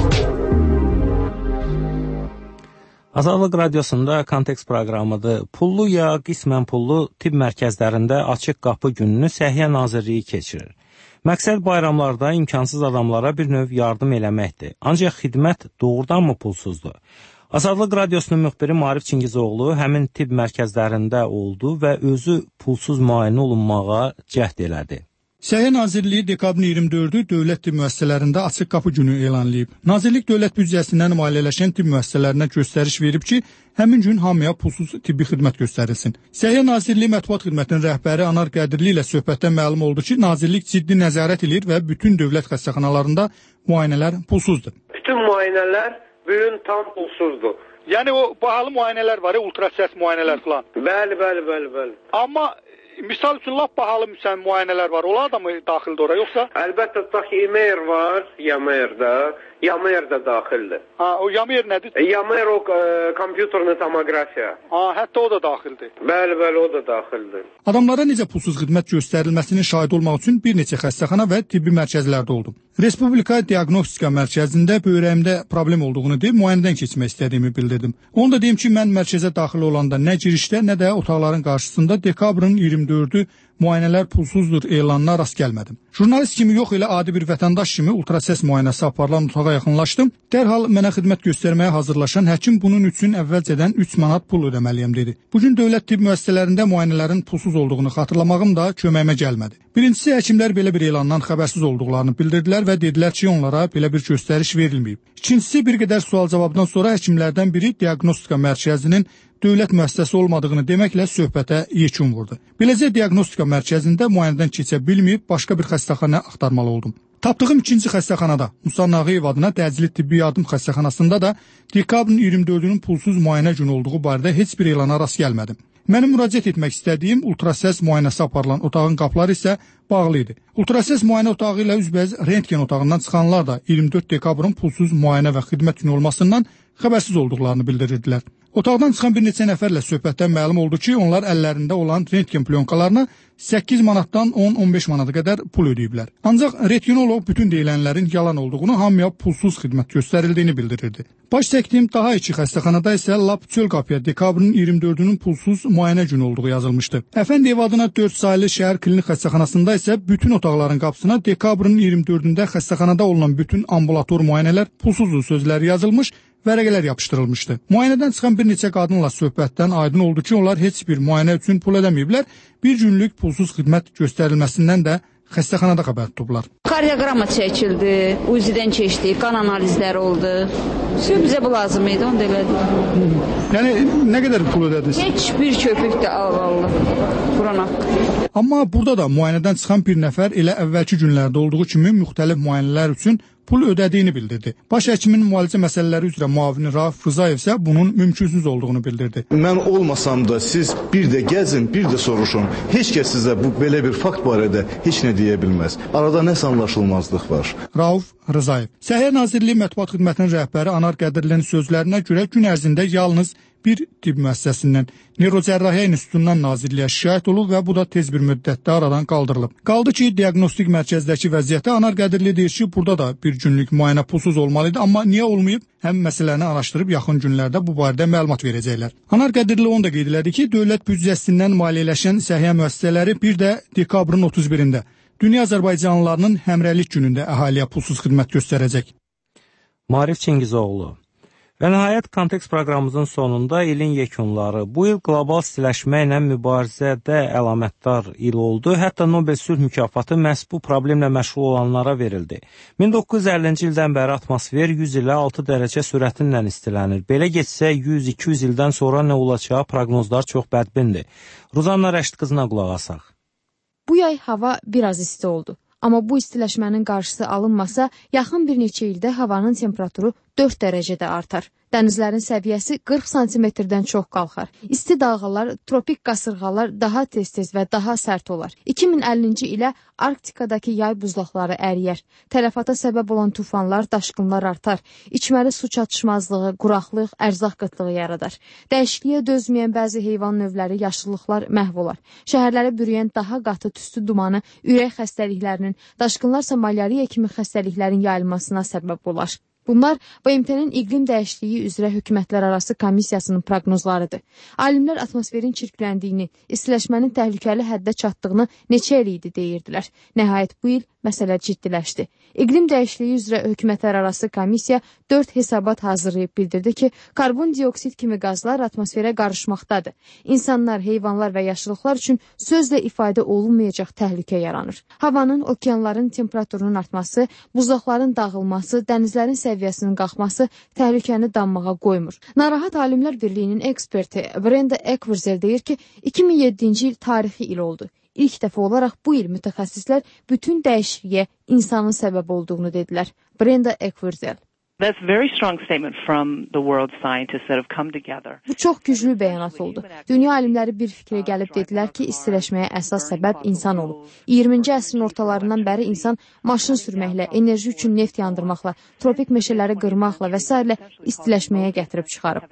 Azadlıq radiosunda Kontekst proqramıdır. Pullu ya qismən pullu tibb mərkəzlərində açıq qapı gününü Səhiyyə Nazirliyi keçirir. Məqsəd bayramlarda imkansız adamlara bir növ yardım eləməkdir. Ancaq xidmət doğrudanmı pulsuzdur? Azadlıq radiosunun müxbiri Maarif Çingizoğlu həmin tibb mərkəzlərində oldu və özü pulsuz müayinə olunmağa cəhd elədi. Səhiyyə Nazirliyi dekabrın iyirmi dördü dövlət tibb müəssisələrində açıq qapı günü elanlayıb. Nazirlik dövlət büdcəsindən maliyyələşən tibb müəssisələrinə göstəriş verib ki, həmin gün hamıya pulsuz tibbi xidmət göstərilsin. Səhiyyə Nazirliyi Mətbuat Xidmətinin rəhbəri Anar Qədirli ilə söhbətdən məlum oldu ki, Nazirlik ciddi nəzarət edir və bütün dövlət xəstəxanalarında müayinələr pulsuzdur. Bütün müayinələr bugün tam pulsuzdur. Yəni o bahalı müayinələr var, ultrasəs müayinələr falan. Bəli, bəli, bəli, bəli. Amma misal üçün lap bahalı müayinələr var. Onlar da mı daxildir ora yoxsa? Əlbəttə, tutaq ki, İMER var, YAMER-də. YAMER də daxildir. Ha, o YAMER nədir? YAMER o e, kompüterli tomografiya. Ha, hətta o da daxildir. Bəli, bəli, o da daxildir. Adamlara necə pulsuz xidmət göstərilməsinin şahid olmaq üçün bir neçə xəstəxana və tibbi mərkəzlərdə oldum. Respublika Diaqnostika Mərkəzində böyrəyimdə problem olduğunu deyib, müayinədən keçmək istədiyimi bildirdim. Onu da deyim ki, mən mərkəzə daxil olanda nə girişdə, nə də otaqların qarşısında dekabrın iyirmi dördü müayinələr pulsuzdur elanına rast gəlmədim. Jurnalist kimi yox, elə adi bir vətəndaş kimi ultrasəs müayinəsi aparılan otağa yaxınlaşdım. Dərhal mənə xidmət göstərməyə hazırlaşan həkim bunun üçün əvvəlcədən üç manat pul ödəməliyəm dedi. Bugün dövlət tibb müəssisələrində müayinələrin pulsuz olduğunu xatırlamağım da köməyimə gəlmədi. Birincisi, həkimlər belə bir elandan xəbərsiz olduqlarını bildirdilər və dedilər ki, onlara belə bir göstəriş verilməyib. İkincisi, bir qədər sual-cavabdan sonra həkimlərdən biri Diaqnostika Mərkəzinin dövlət müəssisəsi olmadığını deməklə söhbətə yekun vurdu. Beləcə, Diaqnostika Mərkəzində müayinədən keçə bilməyib, başqa bir xəstəxana axtarmalı oldum. Tapdığım ikinci xəstəxanada, Musa Nağıyev adına təcili tibbi yardım xəstəxanasında da dekabrın iyirmi dördünün pulsuz müayinə günü olduğu barədə heç bir elana rast gəlmədim. Mənim müraciət etmək istədiyim ultrasəs müayinəsi aparılan otağın qapıları isə bağlı idi. Ultrasəs müayinə otağı ilə üzbəüz rentgen otağından çıxanlar da iyirmi dörd dekabrın pulsuz müayinə və xidmət günü olmasından xəbərsiz olduqlarını bildirirdilər. Otaqdan çıxan bir neçə nəfərlə söhbətdən məlum oldu ki, onlar əllərində olan rentgen plyonkalarına səkkiz manatdan on on beş manata qədər pul ödəyiblər. Ancaq rentgenoloq bütün deyilənlərin yalan olduğunu, hamıya pulsuz xidmət göstərildiyini bildirirdi. Baş çəkdiyim daha iki xəstəxanada isə lap çöl qapıya dekabrın iyirmi dördünün pulsuz müayinə günü olduğu yazılmışdı. Əfəndiyev adına dörd saylı şəhər klinik xəstəxanasında isə bütün otaqların qapısına dekabrın iyirmi dördündə xəstəxanada olunan bütün ambulator müayinələr pulsuzdur sözləri yazılmış, vərəqələr yapışdırılmışdı. Müayinədən çıxan bir neçə qadınla söhbətdən aydın oldu ki, onlar heç bir müayinə üçün pul ödəməyiblər, bir günlük pulsuz xidmət göstərilməsindən də xəstəxanada xəbər tutublar. Kardioqrama çəkildi, U Z I-dən keçdi, qan analizləri oldu. Söz bizə bu lazım idi, onu da elədik. Yəni, nə qədər pul ödədiniz? Heç bir köpük də Allah, Quran haqqı. Amma burada da müayinədən çıxan bir nəfər elə əvvəlki günlərdə olduğu kimi müxtəlif müayinələr üçün pul ödədiyini bildirdi. Baş həkimin müalicə məsələləri üzrə müavini Rauf Rızayev isə bunun mümkünsüz olduğunu bildirdi. Mən olmasam da siz bir də gəzin, bir də soruşun. Heç kəs sizə bu belə bir fakt barədə heç nə deyə bilməz. Arada nəsə anlaşılmazlıq var. Rauf Rızayev. Səhiyyə Nazirliyi Mətbuat Xidmətinin rəhbəri Anar Qədirlinin sözlərinə görə gün ərzində yalnız bir tibb müəssisəsindən, Neyrocərrahiyyə İnstitutundan nazirliyə şikayət olub və bu da tez bir müddətdə aradan qaldırılıb. Qaldı ki, diaqnostik mərkəzdəki vəziyyətə Anar Qədirli deyir ki, burada da bir günlük müayinə pulsuz olmalıydı, amma niyə olmayıb? Həm məsələni araşdırıb yaxın günlərdə bu barədə məlumat verəcəklər. Anar Qədirli onu da qeyd elədi ki, dövlət büdcəsindən maliyyələşən səhiyyə müəssisələri bir də dekabrın otuz birində dünya azərbaycanlılarının həmrəylik günündə əhaliyə pulsuz xidmət göstərəcək. Marif Çingizoğlu. Və nəhayət kontekst proqramımızın sonunda ilin yekunları. Bu il qlobal istiləşmə ilə mübarizədə əlamətdar il oldu. Hətta Nobel sülh mükafatı məhz bu problemlə məşğul olanlara verildi. min doqquz yüz əllinci ildən bəri atmosfer yüz ilə altı dərəcə sürətinlə istilənir. Belə getsə yüz iki yüz ildən sonra nə olacağı proqnozlar çox bədbindir. Ruzanna Rəşid qızına qulaq asaq. Bu yay hava biraz isti oldu. Amma bu istiləşmənin qarşısı alınmasa, yaxın bir neçə ildə havanın temperaturu dörd dərəcədə artar. Dənizlərin səviyyəsi qırx santimetrdən çox qalxar. İsti dalğalar, tropik qasırğalar daha tez-tez və daha sərt olar. iki min əllinci ilə Arktikadakı yay buzlaqları əriyər. Tələfata səbəb olan tufanlar, daşqınlar artar. İçməli su çatışmazlığı, quraqlıq, ərzaq qıtlığı yaradar. Dəyişikliyə dözməyən bəzi heyvan növləri, yaşıllıqlar məhv olar. Şəhərləri bürüyən daha qatı tüstü dumanı ürək xəstəliklərinin, daşqınlarsa malyariya kimi xəstəliklərin yayılmasına səbəb olar. Bunlar B M T-nin iqlim dəyişikliyi üzrə hökumətlərarası komissiyasının proqnozlarıdır. Alimlər atmosferin çirkləndiyini, istiləşmənin təhlükəli həddə çatdığını neçə il idi deyirdilər. Nəhayət bu il məsələ ciddiləşdi. İqlim dəyişikliyi üzrə hökumətlərarası komissiya dörd hesabat hazırlayıb bildirdi ki, karbon dioksid kimi qazlar atmosferə qarışmaqdadır. İnsanlar, heyvanlar və yaşılıqlar üçün sözlə ifadə olunmayacaq təhlükə yaranır. Havanın, okeanların temperaturunun artması, buzlaqların dağılması, dənizlərin səviyyəsinin qalxması təhlükəni danmağa qoymur. Narahat Alimlər Birliyinin eksperti Brenda Eckwerzel deyir ki, iki min yeddinci il tarixi il oldu. İlk dəfə olaraq bu il mütəxəssislər bütün dəyişikliyə insanın səbəb olduğunu dedilər. Brenda Eckwerzel. That's a very strong statement from the world scientists that have come together. Bu çox güclü bəyanat oldu. Dünya alimləri bir fikrə gəlib dedilər ki, istiləşməyə əsas səbəb insan olub. iyirminci əsrin ortalarından bəri insan maşın sürməklə, enerji üçün neft yandırmaqla, tropik meşələri qırmaqla və s. istiləşməyə gətirib çıxarıb.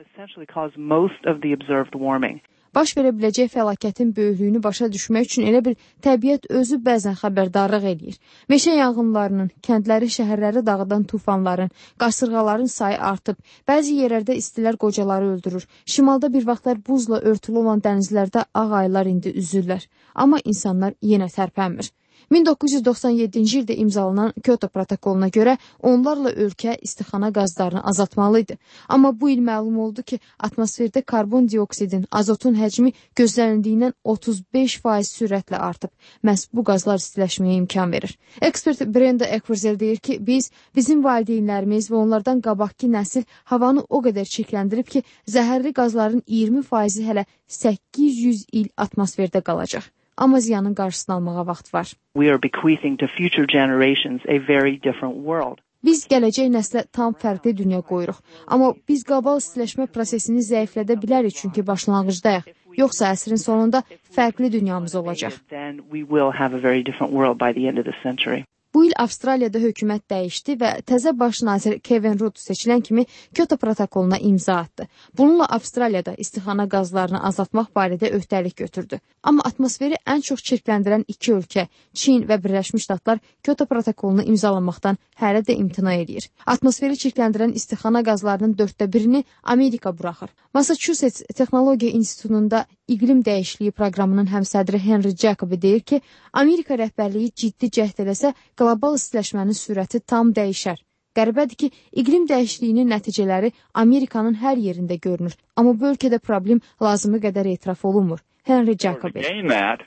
Baş verə biləcək fəlakətin böyüklüyünü başa düşmək üçün elə bir təbiət özü bəzən xəbərdarlıq eləyir. Meşə yanğınlarının, kəndləri, şəhərləri dağıdan tufanların, qasırğaların sayı artıb. Bəzi yerlərdə istilər qocaları öldürür. Şimalda bir vaxtlar buzla örtülü olan dənizlərdə ağ aylar indi üzürlər. Amma insanlar yenə tərpənmir. min doqquz yüz doxsan yeddinci ildə imzalanan Kyoto protokoluna görə onlarla ölkə istixana qazlarını azaltmalıydı. Amma bu il məlum oldu ki, atmosferdə karbon dioksidin, azotun həcmi gözlənildiyindən otuz beş faiz sürətlə artıb. Məhz bu qazlar istiləşməyə imkan verir. Ekspert Brenda Eckwerzel deyir ki, biz, bizim valideynlərimiz və onlardan qabaqki nəsil havanı o qədər çirkləndirib ki, zəhərli qazların iyirmi faizi hələ səkkiz yüz il atmosferdə qalacaq. Amma ziyanın qarşısını almağa vaxt var. We are bequeathing to future generations a very different world. Biz gələcək nəslə tam fərqli dünya qoyuruq. Amma biz qlobal istiləşmə prosesini zəiflədə bilərik çünki başlanğıcdayıq. Yoxsa əsrin sonunda fərqli dünyamız olacaq. Then we will have a very different world by the end of the century. Bu il Avstraliyada hökumət dəyişdi və təzə baş nazir Kevin Rudd seçilən kimi Kyoto protokoluna imza atdı. Bununla Avstraliyada istixana qazlarını azaltmaq barədə öhdəlik götürdü. Amma atmosferi ən çox çirkləndirən iki ölkə, Çin və Birləşmiş Ştatlar Kyoto protokolunu imzalamaqdan hələ də imtina edir. Atmosferi çirkləndirən istixana qazlarının dörddə birini Amerika buraxır. Massachusetts Texnologiya İnstitutunda İqlim Dəyişikliyi proqramının həmsədri Henry Jacobi deyir ki, Amerika rəhbərliyi ciddi cəhd eləsə, qlobal istiləşmənin sürəti tam dəyişər. Qəribədir ki, iqlim dəyişikliyinin nəticələri Amerikanın hər yerində görünür. Amma bu ölkədə problem lazımı qədər etiraf olunmur. Henry Jacobi.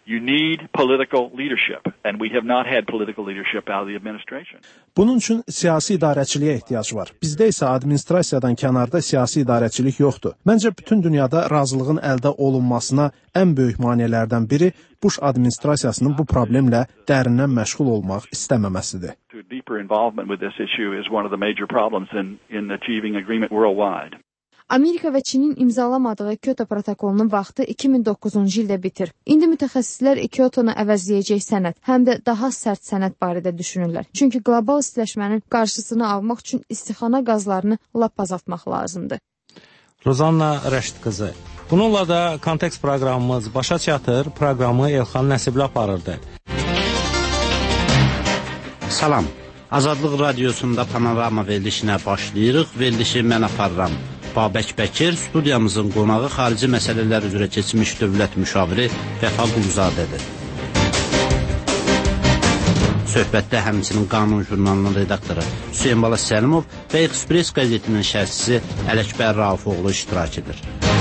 You need political leadership, and we have not had political leadership out of the administration. Bunun üçün siyasi idarəçiliyə ehtiyac var. Bizdə isə administrasiyadan kənarda siyasi idarəçilik yoxdur. Məncə bütün dünyada razılığın əldə olunmasına ən böyük maneələrdən biri Bush administrasiyasının bu problemlə dərindən məşğul olmaq istəməməsidir. Deeper involvement with this issue is one of the major problems in in achieving agreement worldwide. Amerika və Çinin imzalamadığı Kyoto protokolunun vaxtı iki min doqquzuncu ildə bitir. İndi mütəxəssislər Kyotonu əvəzləyəcək sənəd, həm də daha sərt sənəd barədə düşünürlər. Çünki qlobal istiləşmənin qarşısını almaq üçün istixana qazlarını lap azaltmaq lazımdır. Rozanna Rəşid qızı. Bununla da Kontekst proqramımız başa çatır. Proqramı Elxan Nəsibli aparırdı. Salam. Azadlıq Radiosunda Panorama verilişinə başlayırıq. Verilişi mən aparıram. Babək Bəkir, studiyamızın qonağı xarici məsələlər üzrə keçmiş dövlət müşaviri Vəfa Quluzadədir. Söhbətdə həmçinin Qanun jurnalının redaktoru Hüseyin Bala Səlimov və Express qəzetinin şərhçisi Ələkbər Raufoğlu iştirak edir.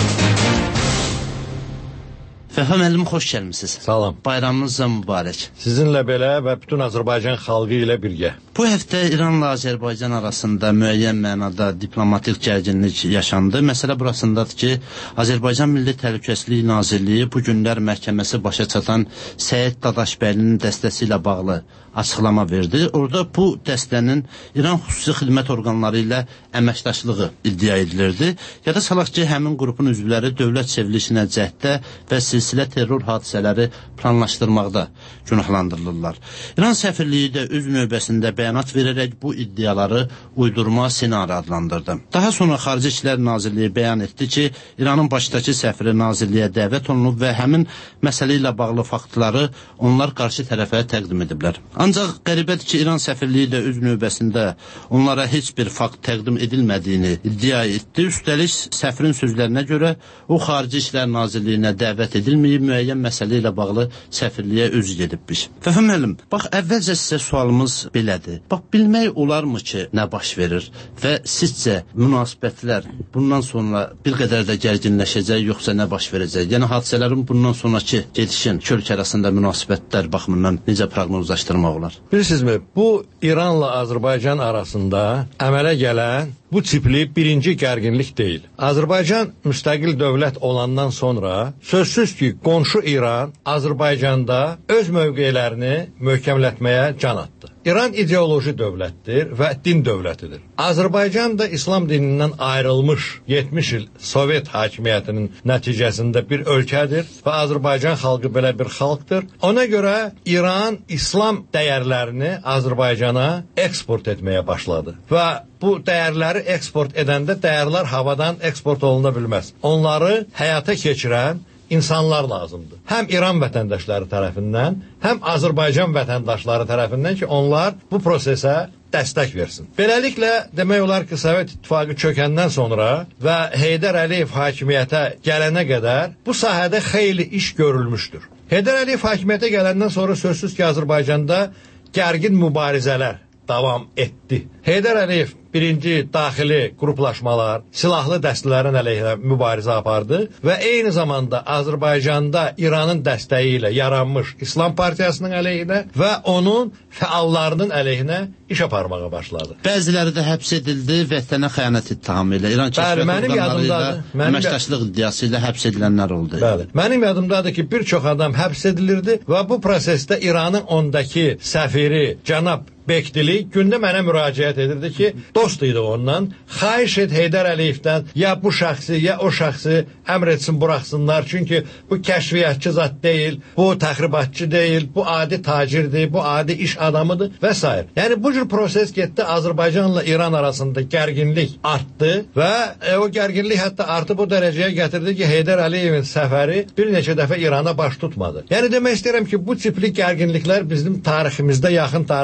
Vəfa müəllim, xoş gəlmisiniz. Salam. Bayramınız da mübarək. Sizinlə belə və bütün Azərbaycan xalqı ilə birgə. Bu həftə İranla Azərbaycan arasında müəyyən mənada diplomatik gərginlik yaşandı. Məsələ burasındadır ki, Azərbaycan Milli Təhlükəsizlik Nazirliyi bu günlər məhkəməsi başa çatan Səid Dadaşbəylinin dəstəsi ilə bağlı açıqlama verdi. Orada bu dəstənin İran xüsusi xidmət orqanları ilə əməkdaşlığı iddia edilirdi. Ya da salaq ki, həmin qrupun üzvləri dövlət çevrilişinə cəhddə və silsilə terror hadisələri planlaşdırmaqda günahlandırılırlar. İran səfirliyi də öz növbəsində bəyanat verərək bu iddiaları uydurma senaryo adlandırdı. Daha sonra Xarici İşlər Nazirliyi bəyan etdi ki, İranın başdakı səfiri nazirliyə dəvət olunub və həmin məsələ ilə bağlı faktları onlar qarşı tərəfə təqdim ediblər. Ancaq qəribədir ki, İran səfirliyi də öz növbəsində onlara heç bir fakt təqdim edilmədiyini iddia etdi. Üstəlik, səfirin sözlərinə görə o Xarici İşlər Nazirliyinə dəvət edilməyib, müəyyən məsələ ilə bağlı səfirliyə özü gedibmiş. Vəfa müəllim, bax, əvvəlcə sizə sualımız belədir. Bax, bilmək olarmı ki, nə baş verir və sizcə münasibətlər bundan sonra bir qədər də gərginləşəcək, yoxsa nə baş verəcək? Yəni, hadisələrin bundan sonraki gedişin iki ölkə arasında münasibətlər baxımından necə proqnozlaşdırmaq olar? Bilirsinizmi, bu İranla Azərbaycan arasında əmələ gələn bu tipli birinci gərginlik deyil. Azərbaycan müstəqil dövlət olandan sonra sözsüz ki, qonşu İran Azərbaycanda öz mövqelərini möhkəmlətməyə can atdı. İran ideoloji dövlətdir və din dövlətidir. Azərbaycan da İslam dinindən ayrılmış yetmiş il Sovet hakimiyyətinin nəticəsində bir ölkədir və Azərbaycan xalqı belə bir xalqdır. Ona görə İran İslam dəyərlərini Azərbaycana eksport etməyə başladı və bu dəyərləri eksport edəndə dəyərlər havadan eksport oluna bilməz. Onları həyata keçirən insanlar lazımdır. Həm İran vətəndaşları tərəfindən, həm Azərbaycan vətəndaşları tərəfindən ki, onlar bu prosesə dəstək versin. Beləliklə, demək olar ki, Sovet İttifaqı çökəndən sonra və Heydər Əliyev hakimiyyətə gələnə qədər bu sahədə xeyli iş görülmüşdür. Heydər Əliyev hakimiyyətə gələndən sonra sözsüz ki, Azərbaycanda gərgin mübarizələr davam etdi. Heydər Əliyev birinci daxili qruplaşmalar, silahlı dəstələrin əleyhinə mübarizə apardı və eyni zamanda Azərbaycanda İranın dəstəyi ilə yaranmış İslam Partiyasının əleyhinə və onun fəallarının əleyhinə iş aparmağa başladı. Bəziləri də həbs edildi, vətənə xəyanət ittihamı ilə, İran kəşfiyyat orqanları ilə əməkdaşlıq iddiası ilə həbs edilənlər oldu. Bəli. Mənim yadımdadır ki, bir çox adam həbs edilirdi və bu prosesdə İranın ondakı səfiri cənab Bekdili gündə mənə müraciət edirdi ki, dost idi ondan, xahiş et Heydər Əliyevdən ya bu şəxsi, ya o şəxsi əmr etsin, buraxsınlar. Çünki bu kəşfiyyatçı zat deyil, bu təxribatçı deyil, bu adi tacirdir, bu adi iş adamıdır və s. Yəni, bu cür proses getdi, Azərbaycanla İran arasında gərginlik artdı və e, o gərginlik hətta artıb o dərəcəyə gətirdi ki, Heydər Əliyevin səfəri bir neçə dəfə İrana baş tutmadı. Yəni, demək istəyirəm ki, bu tipli gərginliklər bizim tariximizdə, yaxın tariximizdə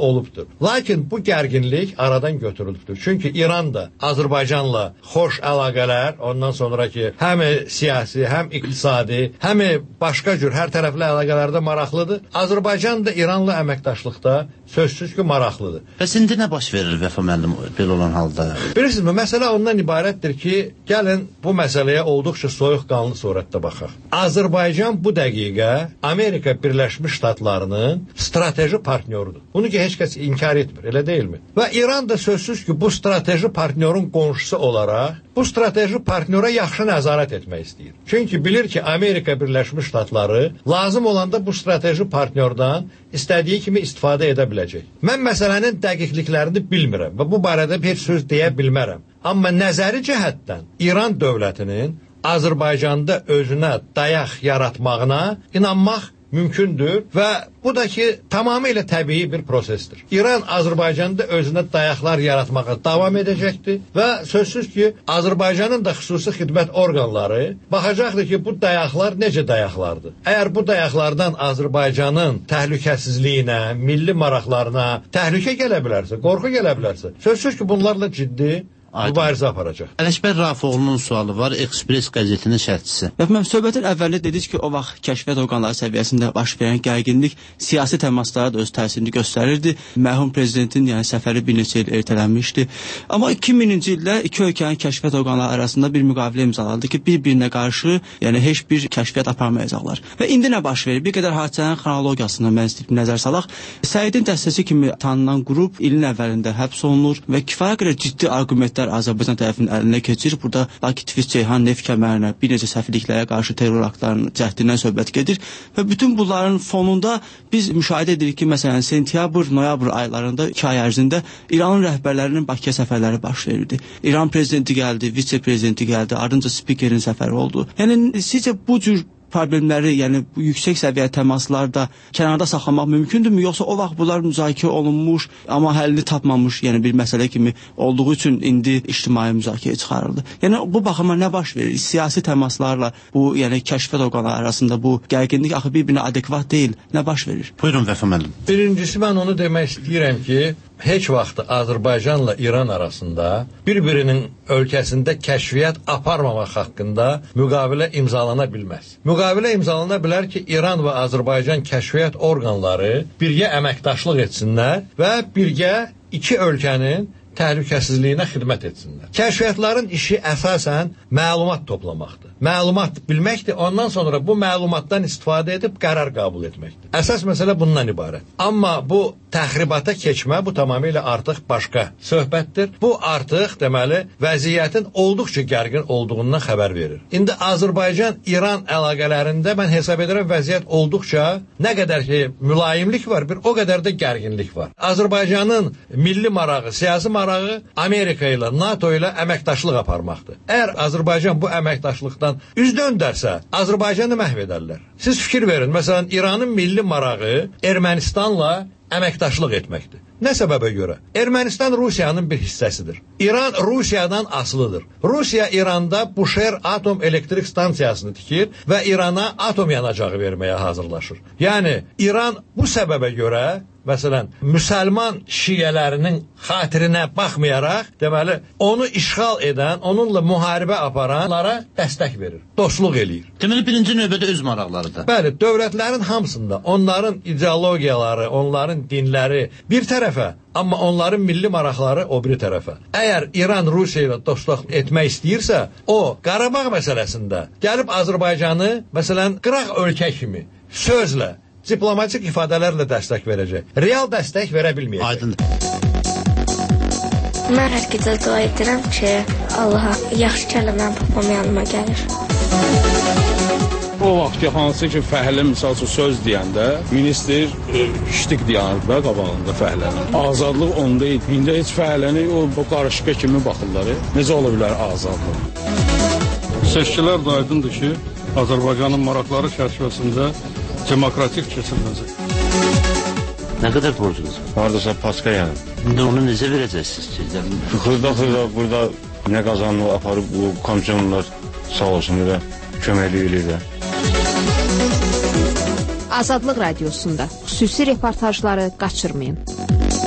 olubdur. Lakin bu gərginlik aradan götürülübdür. Çünki İran da Azərbaycanla xoş əlaqələr, ondan sonraki həm siyasi, həm iqtisadi, həm başqa cür hər tərəfli əlaqələrdə maraqlıdır. Azərbaycan da İranla əməkdaşlıqda sözsüz ki, maraqlıdır. Bəs indi nə baş verir Vəfa müəllim belə olan halda? Bilirsinizmi, məsələ ondan ibarətdir ki, gəlin bu məsələyə olduqca soyuqqanlı surətdə baxaq. Azərbaycan bu dəqiqə Amerika Birləşmiş Ştatlarının strateji partnyorudur. Bunu ki, heç kəs inkar etmir, elə deyilmi? Və İran da sözsüz ki, bu strateji partnyorun qonşusu olaraq bu strateji partnyora yaxşı nəzarət etmək istəyir. Çünki bilir ki, Amerika Birləşmiş Ştatları lazım olanda bu strateji partnyordan istədiyi kimi istifadə edə biləcək. Mən məsələnin dəqiqliklərini bilmirəm və bu barədə bir söz deyə bilmərəm. Amma nəzəri cəhətdən İran dövlətinin Azərbaycanda özünə dayaq yaratmağına inanmaq mümkündür və bu da ki, tamamilə təbii bir prosesdir. İran Azərbaycanda özünə dayaqlar yaratmağa davam edəcəkdir və sözsüz ki, Azərbaycanın da xüsusi xidmət orqanları baxacaqdır ki, bu dayaqlar necə dayaqlardır. Əgər bu dayaqlardan Azərbaycanın təhlükəsizliyinə, milli maraqlarına təhlükə gələ bilərsə, qorxu gələ bilərsə, sözsüz ki, bunlarla ciddi mübarizə aparacaq. Ələkbər Rafiqoğlu'nun sualı var, Express qəzetinin şərhçisi. Mən söhbətin əvvəlində dediniz ki, o vaxt kəşfiyyat orqanları səviyyəsində baş verən gərginlik siyasi təmaslara da öz təsirini göstərirdi. Mərhum prezidentin yəni səfəri bir neçə il ertələnmişdi. Amma iki mininci ildə iki ölkənin kəşfiyyat orqanları arasında bir müqavilə imzalandı ki, bir-birinə qarşı yəni heç bir kəşfiyyat aparmayacaqlar. Və indi nə baş verir? Bir qədər hadisənin xronologiyasına mən istəyib nəzər salaq. Səidin dəstəsi kimi tanınan qrup ilin əvvəlində həbs olunur və kifayət qədər ciddi arqumentlər Azərbaycan tərəfinin əlinə keçir. Burada Bakı, Tiflis, Ceyhan neft kəmərinə, bir necə səfirliklərə qarşı terror aktlarının cəhdindən söhbət gedir və bütün bunların fonunda biz müşahidə edirik ki, məsələn, sentyabr, noyabr aylarında iki ay ərzində İranın rəhbərlərinin Bakıya səfərləri baş verirdi. İran prezidenti gəldi, vitse-prezidenti gəldi, ardınca spikerin səfəri oldu. Yəni, sizcə bu cür problemləri, yəni bu yüksək səviyyə təmaslar da kənarda saxlamaq mümkündürmü? Yoxsa o vaxt bunlar müzakirə olunmuş, amma həllini tapmamış, yəni bir məsələ kimi olduğu üçün indi ictimai müzakirəyə çıxarıldı. Yəni bu baxıma nə baş verir? Siyasi təmaslarla bu, yəni kəşfiyyat orqanları arasında bu gərginlik axı bir-birinə adekvat deyil. Nə baş verir? Buyurun Vəfa müəllim. Birincisi mən onu demək istəyirəm ki, heç vaxt Azərbaycanla İran arasında bir-birinin ölkəsində kəşfiyyat aparmamaq haqqında müqavilə imzalana bilməz. Müqavilə imzalana bilər ki, İran və Azərbaycan kəşfiyyat orqanları birgə əməkdaşlıq etsinlər və birgə iki ölkənin təhlükəsizliyinə xidmət etsinlər. Kəşfiyyatların işi əsasən məlumat toplamaqdır. Məlumat bilməkdir, ondan sonra bu məlumatdan istifadə edib qərar qəbul etməkdir. Əsas məsələ bundan ibarət. Amma bu təxribata keçmə, bu tamamilə artıq başqa söhbətdir. Bu artıq, deməli, vəziyyətin olduqca gərgin olduğundan xəbər verir. İndi Azərbaycan-İran əlaqələrində mən hesab edirəm vəziyyət olduqca nə qədər ki, mülayimlik var, bir o qədər də gərginlik var. Azərbaycanın milli marağı, siyasi marağı Amerika ilə, NATO ilə əməkdaşlıq aparmaqdır. Əgər Azərbaycan bu əməkdaşlıqdan üz döndərsə, Azərbaycanı məhv edərlər. Siz fikir verin, məsələn, İranın milli marağı Ermənistanla əməkdaşlıq etməkdir. Nə səbəbə görə? Ermənistan Rusiyanın bir hissəsidir. İran Rusiyadan asılıdır. Rusiya İranda Buşer atom elektrik stansiyasını tikir və İrana atom yanacağı verməyə hazırlaşır. Yəni, İran bu səbəbə görə, məsələn, müsəlman şiyələrinin xatirinə baxmayaraq, deməli, onu işğal edən, onunla müharibə aparanlara dəstək verir, dostluq eləyir. Deməli, birinci növbədə öz maraqlarıdır. Bəli, dövlətlərin hamısında onların ideologiyaları, onların dinləri bir tərəfə, amma onların milli maraqları o biri tərəfə. Əgər İran Rusiya ilə dostluq etmək istəyirsə, o, Qarabağ məsələsində gəlib Azərbaycanı, məsələn, qıraq ölkə kimi sözlə, diplomatik ifadələrlə dəstək verəcək. Real dəstək verə bilməyəcək. Aydındır. Mən hər gecə dua edirəm ki, Allaha yaxşı kəlməm papam yanıma gəlir. O vaxt ki, hansı ki, fəhlə misal üçün söz deyəndə, minister ştik deyərdi də qabağında fəhlənin. Azadlıq onda idi. İndi heç fəhləni o, o qarışqa kimi baxırlar. Necə ola bilər azadlıq? Seçkilər də aydındır ki, Azərbaycanın maraqları çərçivəsində demokratik keçiriləcək. Nə qədər borcunuz var? Haradasa paska yəni. İndi onu necə verəcəksiniz ki? Xırda-xırda burada nə qazanını aparıb bu komissiyonlar sağ olsun və köməkli eləyirlər. Azadlıq Radiosunda xüsusi reportajları qaçırmayın.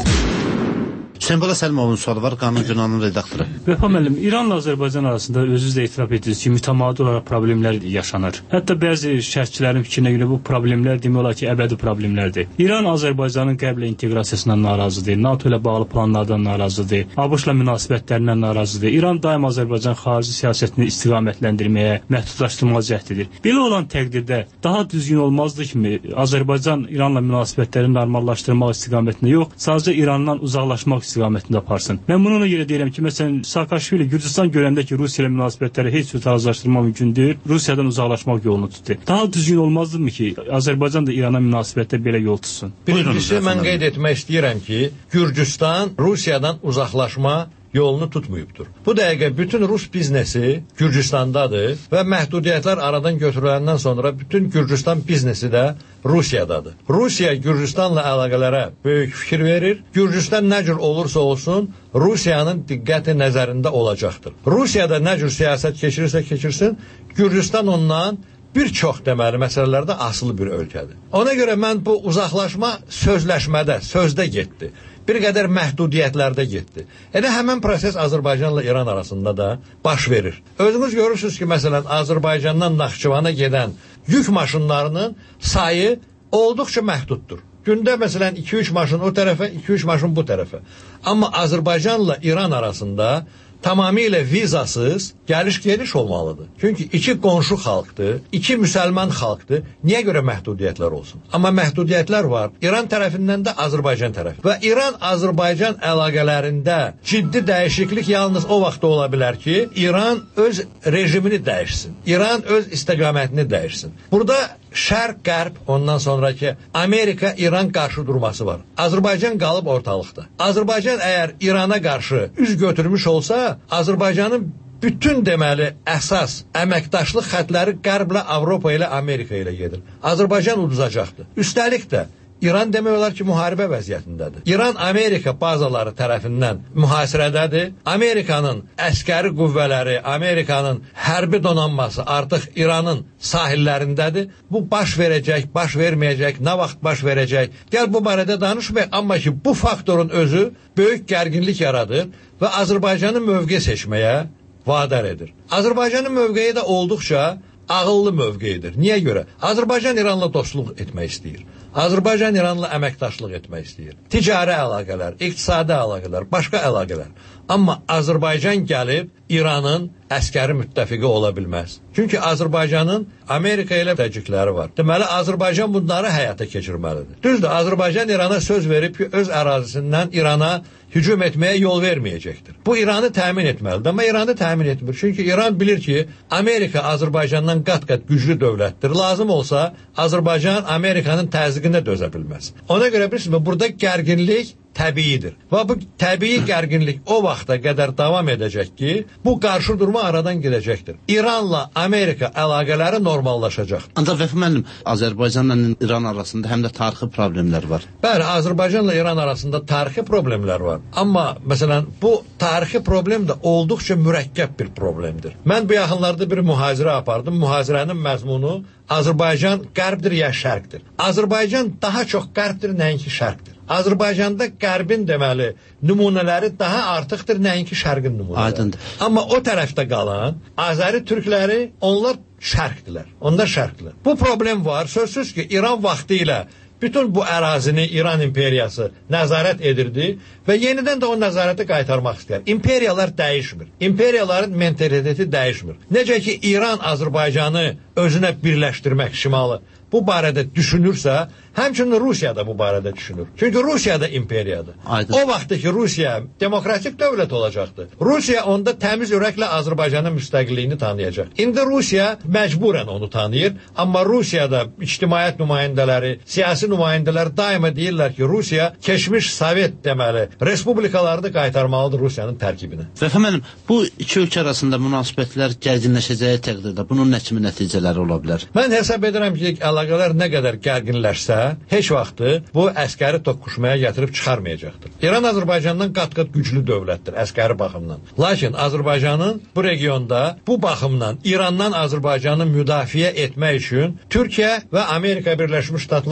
Hüseynbala Səlimovun sualı var, Qanun Jurnalının redaktoru. Vəfa müəllim, İranla Azərbaycan arasında özünüz də etiraf edirsiniz ki, mütəmadi olaraq problemlər yaşanır. Hətta bəzi şərhçilərin fikrinə görə bu problemlər demək olar ki, əbədi problemlərdir. İran Azərbaycanın qərblə inteqrasiyasından narazıdır, NATO ilə bağlı planlardan narazıdır, ABŞ-la münasibətlərindən narazıdır. İran daim Azərbaycan xarici siyasətini istiqamətləndirməyə, məhdudlaşdırmağa cəhd edir. Belə olan təqdirdə daha düzgün olmazdı ki, Azərbaycan İranla münasibətləri normallaşdırmaq istiqamətində yox, sadəcə İrandan uzaqlaşmaq istiqamətində aparsın. Mən bununla görə deyirəm ki, məsələn, Saakashvili Gürcüstan görəndə ki, Rusiya ilə münasibətləri heç cür razılaşdırmaq mümkün deyil, Rusiyadan uzaqlaşmaq yolunu tutdu. Daha düzgün olmazdımı ki, Azərbaycan da İrana münasibətdə belə yol tutsun? Birincisi, mən qeyd etmək istəyirəm ki, Gürcüstan Rusiyadan uzaqlaşma yolunu tutmayıbdır. Bu dəqiqə bütün Rus biznesi Gürcüstandadır və məhdudiyyətlər aradan götürüləndən sonra bütün Gürcüstan biznesi də Rusiyadadır. Rusiya Gürcüstanla əlaqələrə böyük fikir verir. Gürcüstan nə cür olursa olsun, Rusiyanın diqqəti nəzərində olacaqdır. Rusiyada nə cür siyasət keçirirsə keçirsin, Gürcüstan ondan bir çox deməli məsələlərdə asılı bir ölkədir. Ona görə mən bu uzaqlaşma sözləşmədə, sözdə getdi. Bir qədər məhdudiyyətlərdə getdi. Elə həmən proses Azərbaycanla İran arasında da baş verir. Özünüz görürsünüz ki, məsələn, Azərbaycandan Naxçıvana gedən yük maşınlarının sayı olduqca məhduddur. Gündə məsələn iki üç maşın o tərəfə, iki üç maşın bu tərəfə. Amma Azərbaycanla İran arasında tamamilə vizasız gəliş-geliş olmalıdır. Çünki iki qonşu xalqdır, iki müsəlman xalqdır. Niyə görə məhdudiyyətlər olsun? Amma məhdudiyyətlər var. İran tərəfindən də Azərbaycan tərəfi. Və İran-Azərbaycan əlaqələrində ciddi dəyişiklik yalnız o vaxt ola bilər ki, İran öz rejimini dəyişsin. İran öz istiqamətini dəyişsin. Burada Şərq-Qərb, ondan sonraki Amerika-İran qarşı durması var. Azərbaycan qalıb ortalıqda. Azərbaycan əgər İrana qarşı üz götürmüş olsa, Azərbaycanın bütün deməli əsas əməkdaşlıq xətləri Qərblə, Avropa ilə, Amerika ilə gedir. Azərbaycan uduzacaqdır. Üstəlik də İran demək olar ki, müharibə vəziyyətindədir. İran Amerika bazaları tərəfindən mühasirədədir. Amerikanın əskəri qüvvələri, Amerikanın hərbi donanması artıq İranın sahillərindədir. Bu baş verəcək, baş verməyəcək, nə vaxt baş verəcək? Gəl bu barədə danışmayaq, amma ki, bu faktorun özü böyük gərginlik yaradır və Azərbaycanın mövqe seçməyə vadar edir. Azərbaycanın mövqeyi də olduqca ağıllı mövqeyidir. Niyə görə? Azərbaycan İranla dostluq etmək istəyir. Azərbaycan İranla əməkdaşlıq etmək istəyir. Ticari əlaqələr, iqtisadi əlaqələr, başqa əlaqələr. Amma Azərbaycan gəlib İranın əskəri müttəfiqi ola bilməz. Çünki Azərbaycanın Amerika ilə təcikləri var. Deməli, Azərbaycan bunları həyata keçirməlidir. Düzdür, Azərbaycan İrana söz verib ki, öz ərazisindən İrana hücum etməyə yol verməyəcəkdir. Bu İranı təmin etməlidir, amma İranı təmin etmir. Çünki İran bilir ki, Amerika Azərbaycandan qat-qat güclü dövlətdir. Lazım olsa, Azərbaycan Amerikanın təzyiqinə dözə bilməz. Ona görə bilirsiniz, burada gərginlik təbiidir. Və bu təbii gərginlik o vaxta qədər davam edəcək ki, bu qarşı durma aradan gedəcəkdir. İranla Amerika əlaqələri normallaşacaq. Ancaq Vəfa müəllim, Azərbaycanla İran arasında həm də tarixi problemlər var. Bəli, Azərbaycanla İran arasında tarixi problemlər var. Amma məsələn, bu tarixi problem də olduqca mürəkkəb bir problemdir. Mən bu yaxınlarda bir mühazirə apardım. Mühazirənin məzmunu Azərbaycan qərbdir ya şərqdir. Azərbaycan daha çox qərbdir, nəinki şərqdir. Azərbaycanda qərbin deməli nümunələri daha artıqdır, nəinki şərqin nümunələri. Aydındır. Amma o tərəfdə qalan Azəri türkləri, onlar şərqdilər. Onlar şərqdilər. Bu problem var. Sözsüz ki, İran vaxtı ilə bütün bu ərazini İran imperiyası nəzarət edirdi və yenidən də o nəzarəti qaytarmaq istəyir. İmperiyalar dəyişmir. İmperiyaların mentaliteti dəyişmir. Necə ki, İran Azərbaycanı özünə birləşdirmək şimalı bu barədə düşünürsə, həmçinin Rusiya da bu barədə düşünür. Çünki Rusiya da imperiyadır. Aydın. O vaxtda ki, Rusiya demokratik dövlət olacaqdır. Rusiya onda təmiz ürəklə Azərbaycanın müstəqilliyini tanıyacaq. İndi Rusiya məcburən onu tanıyır, amma Rusiyada ictimaiyyət nümayəndələri, siyasi nümayəndələr daima deyirlər ki, Rusiya keçmiş Sovet deməli, respublikaları da qaytarmalıdır Rusiyanın tərkibinə. Vəfa müəllim, bu iki ölkə arasında münasibətlər gərginləşəcəyi təqdirdə bunun nə kimi nəticələri ola bilər? Mən hesab edirəm ki, əlaqələr nə qədər gərginləşsə, heç vaxtı bu əskəri toqquşmaya gətirib çıxarmayacaqdır. İran Azərbaycandan qat-qat güclü dövlətdir əskəri baxımdan. Lakin Azərbaycanın bu regionda bu baxımdan İrandan Azərbaycanı müdafiə etmək üçün Türkiyə və Amerika Birləşmiş Ştatları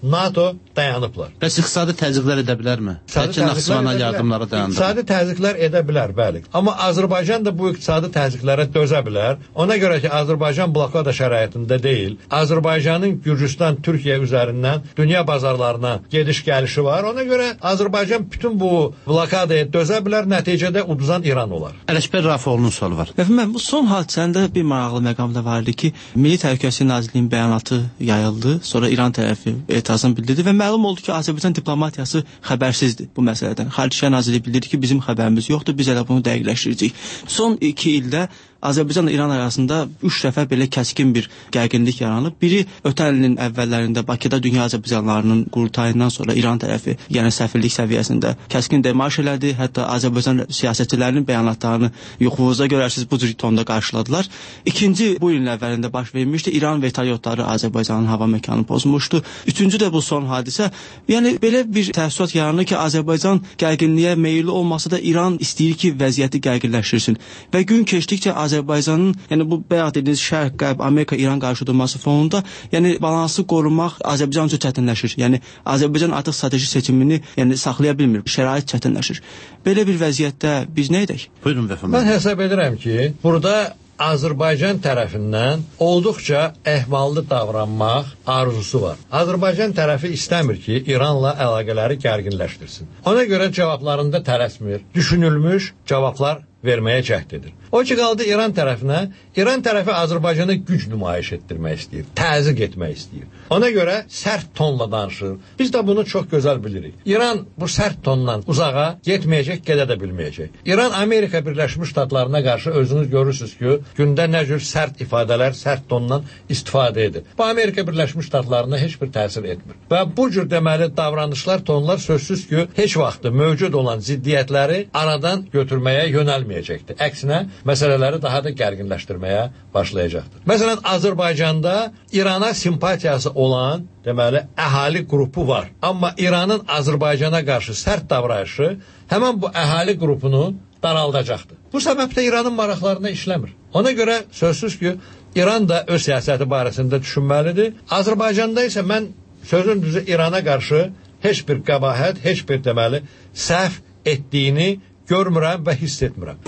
NATO dayanıblar. Bəs iqtisadi təzyiqlər edə bilərmi? Bəlkə Naxçıvana yardımları dayandırır. İqtisadi təzyiqlər edə bilər, bəli. Amma Azərbaycan da bu iqtisadi təzyiqlərə dözə bilər. Ona görə ki, Azərbaycan blokada şəraitində deyil. Azərbaycanın Gürcüstan, Türkiyə üzərindən dünya bazarlarına gediş-gəlişi var. Ona görə Azərbaycan bütün bu blokadaya dözə bilər, nəticədə uduzan İran olar. Ələkbər Rafiqoğlu'nun sualı var. Efendim, bu son hadisəndə bir maraqlı məqam da var idi ki, Milli Təhlükəsizlik Nazirliyinin bəyanatı yayıldı, sonra İran tərəfi etirazını bildirdi və məlum oldu ki, Azərbaycan diplomatiyası xəbərsizdir bu məsələdən. Xarici İşlər Nazirliyi bildirdi ki, bizim xəbərimiz yoxdur, biz elə bunu dəqiqləşdirəcəyik. Son iki ildə Azərbaycanla İran arasında üç dəfə belə kəskin bir gərginlik yaranıb. Biri ötən ilin əvvəllərində Bakıda dünya azərbaycanlılarının qurultayından sonra İran tərəfi, yəni səfirlik səviyyəsində kəskin demarş elədi. Hətta Azərbaycan siyasətçilərinin bəyanatlarını yoxluğunuza görərsiniz bu cür tonda qarşıladılar. İkinci bu ilin əvvəlində baş vermişdi. İran vertolyotları Azərbaycanın hava məkanını pozmuşdu. Üçüncü də bu son hadisə. Yəni belə bir təəssürat yaranır ki, Azərbaycan gərginliyə meyilli olmasa da İran istəyir ki, vəziyyəti gərginləşdirsin. Və gün keçdikcə Azərbaycanın, yəni bu bayaq dediyiniz Şərq, Qərb, Amerika, İran qarşıdurması fonunda, yəni balansı qorumaq Azərbaycan üçün çətinləşir. Yəni Azərbaycan artıq strateji seçimini, yəni saxlaya bilmir. Şərait çətinləşir. Belə bir vəziyyətdə biz nə edək? Buyurun Vəfa. Mən hesab edirəm ki, burada Azərbaycan tərəfindən olduqca əhvallı davranmaq arzusu var. Azərbaycan tərəfi istəmir ki, İranla əlaqələri gərginləşdirsin. Ona görə cavablarında tələsmir, düşünülmüş cavablar verməyə cəhd edir. O ki, qaldı İran tərəfinə, İran tərəfi Azərbaycana güc nümayiş etdirmək istəyir, təzyiq etmək istəyir. Ona görə sərt tonla danışır. Biz də bunu çox gözəl bilirik. İran bu sərt tondan uzağa getməyəcək, gedə də bilməyəcək. İran Amerika Birləşmiş Ştatlarına qarşı özünüz görürsünüz ki, gündə nə cür sərt ifadələr, sərt tondan istifadə edir. Bu Amerika Birləşmiş Ştatlarına heç bir təsir etmir. Və bu cür deməli davranışlar, tonlar sözsüz ki, heç vaxtı mövcud olan ziddiyyətləri aradan götürməyə yönəlməyəcəkdir. Əksinə, məsələləri daha da gərginləşdirməyə başlayacaqdır. Məsələn, Azərbaycanda İrana simpatiyası olan, deməli, əhali qrupu var. Amma İranın Azərbaycana qarşı sərt davranışı həmən bu əhali qrupunu daraldacaqdır. Bu səbəbdə İranın maraqlarına işləmir. Ona görə sözsüz ki, İran da öz siyasəti barəsində düşünməlidir. Azərbaycanda isə mən sözün düzü İrana qarşı heç bir qəbahət, heç bir deməli səhv etdiyini görmürəm və hiss etmirəm.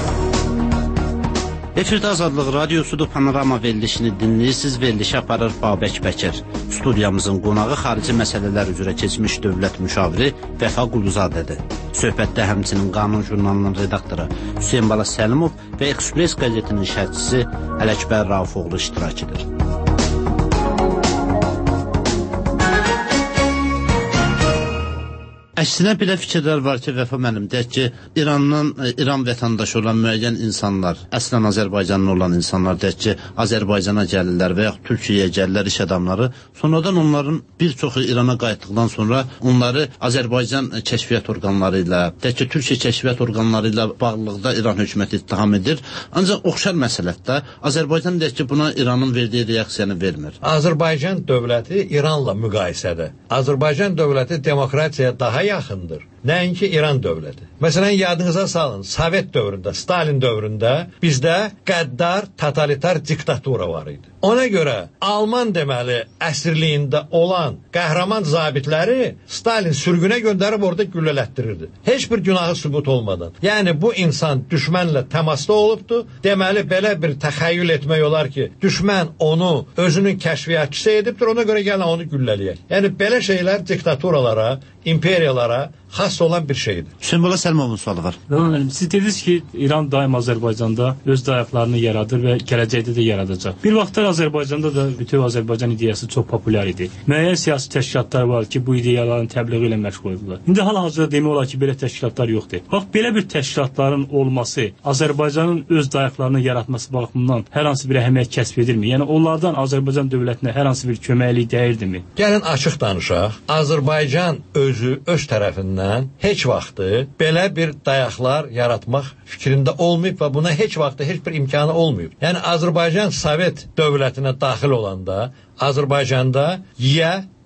Efirdə Azadlıq Radiosudur, Panorama verilişini dinləyirsiniz. Verilişi aparır Babək Bəkir. Studiyamızın qonağı xarici məsələlər üzrə keçmiş dövlət müşaviri Vəfa Quluzadədir. Söhbətdə həmçinin Qanun jurnalının redaktoru Hüseyin Bala Səlimov və Express qəzetinin şərhçisi Ələkbər Rafiqoğlu iştirak edir. Əksinə belə fikirlər var ki, Vəfa müəllim, deyək ki, İrandan, İran vətəndaşı olan müəyyən insanlar, əslən Azərbaycanlı olan insanlar, deyək ki, Azərbaycana gəlirlər və yaxud Türkiyəyə gəlirlər iş adamları, sonradan onların bir çoxu İrana qayıtdıqdan sonra onları Azərbaycan kəşfiyyat orqanları ilə, deyək ki, Türkiyə kəşfiyyat orqanları ilə bağlılıqda İran hökuməti ittiham edir. Ancaq oxşar məsələtdə Azərbaycan deyək ki, buna İranın verdiyi reaksiyanı vermir. Azərbaycan dövləti İranla müqayisədə. Azərbaycan dövləti demokratiyaya daha yaxındır. Nəinki İran dövləti. Məsələn, yadınıza salın, Sovet dövründə, Stalin dövründə bizdə qəddar, totalitar diktatura var idi. Ona görə Alman deməli əsirliyində olan qəhrəman zabitləri Stalin sürgünə göndərib orada güllələtdirirdi. Heç bir günahı sübut olmadan. Yəni bu insan düşmənlə təmasda olubdu. Deməli belə bir təxəyyül etmək olar ki, düşmən onu özünün kəşfiyyatçısı edibdir, ona görə gəlin onu güllələyək. Yəni belə şeylər diktaturalara, imperiyalara xas olan bir şeydir. Hüseyin Bala Səlmovun sualı var. Mənim, siz dediniz ki, İran daim Azərbaycanda öz dayaqlarını yaradır və gələcəkdə də yaradacaq. Bir vaxtlar Azərbaycanda da bütün Azərbaycan ideyası çox populyar idi. Müəyyən siyasi təşkilatlar var ki, bu ideyaların təbliği ilə məşğul olurlar. İndi hal-hazırda demək olar ki, belə təşkilatlar yoxdur. Bax, belə bir təşkilatların olması Azərbaycanın öz dayaqlarını yaratması baxımından hər hansı bir əhəmiyyət kəsb edirmi? Yəni onlardan Azərbaycan dövlətinə hər hansı bir köməklik dəyirdimi? Gəlin açıq danışaq. Azərbaycan özü öz tərəfindən heç vaxtı belə bir dayaqlar yaratmaq fikrində olmayıb və buna heç vaxtı heç bir imkanı olmayıb. Yəni Azərbaycan Sovet dövlətinə daxil olanda Azərbaycanda yə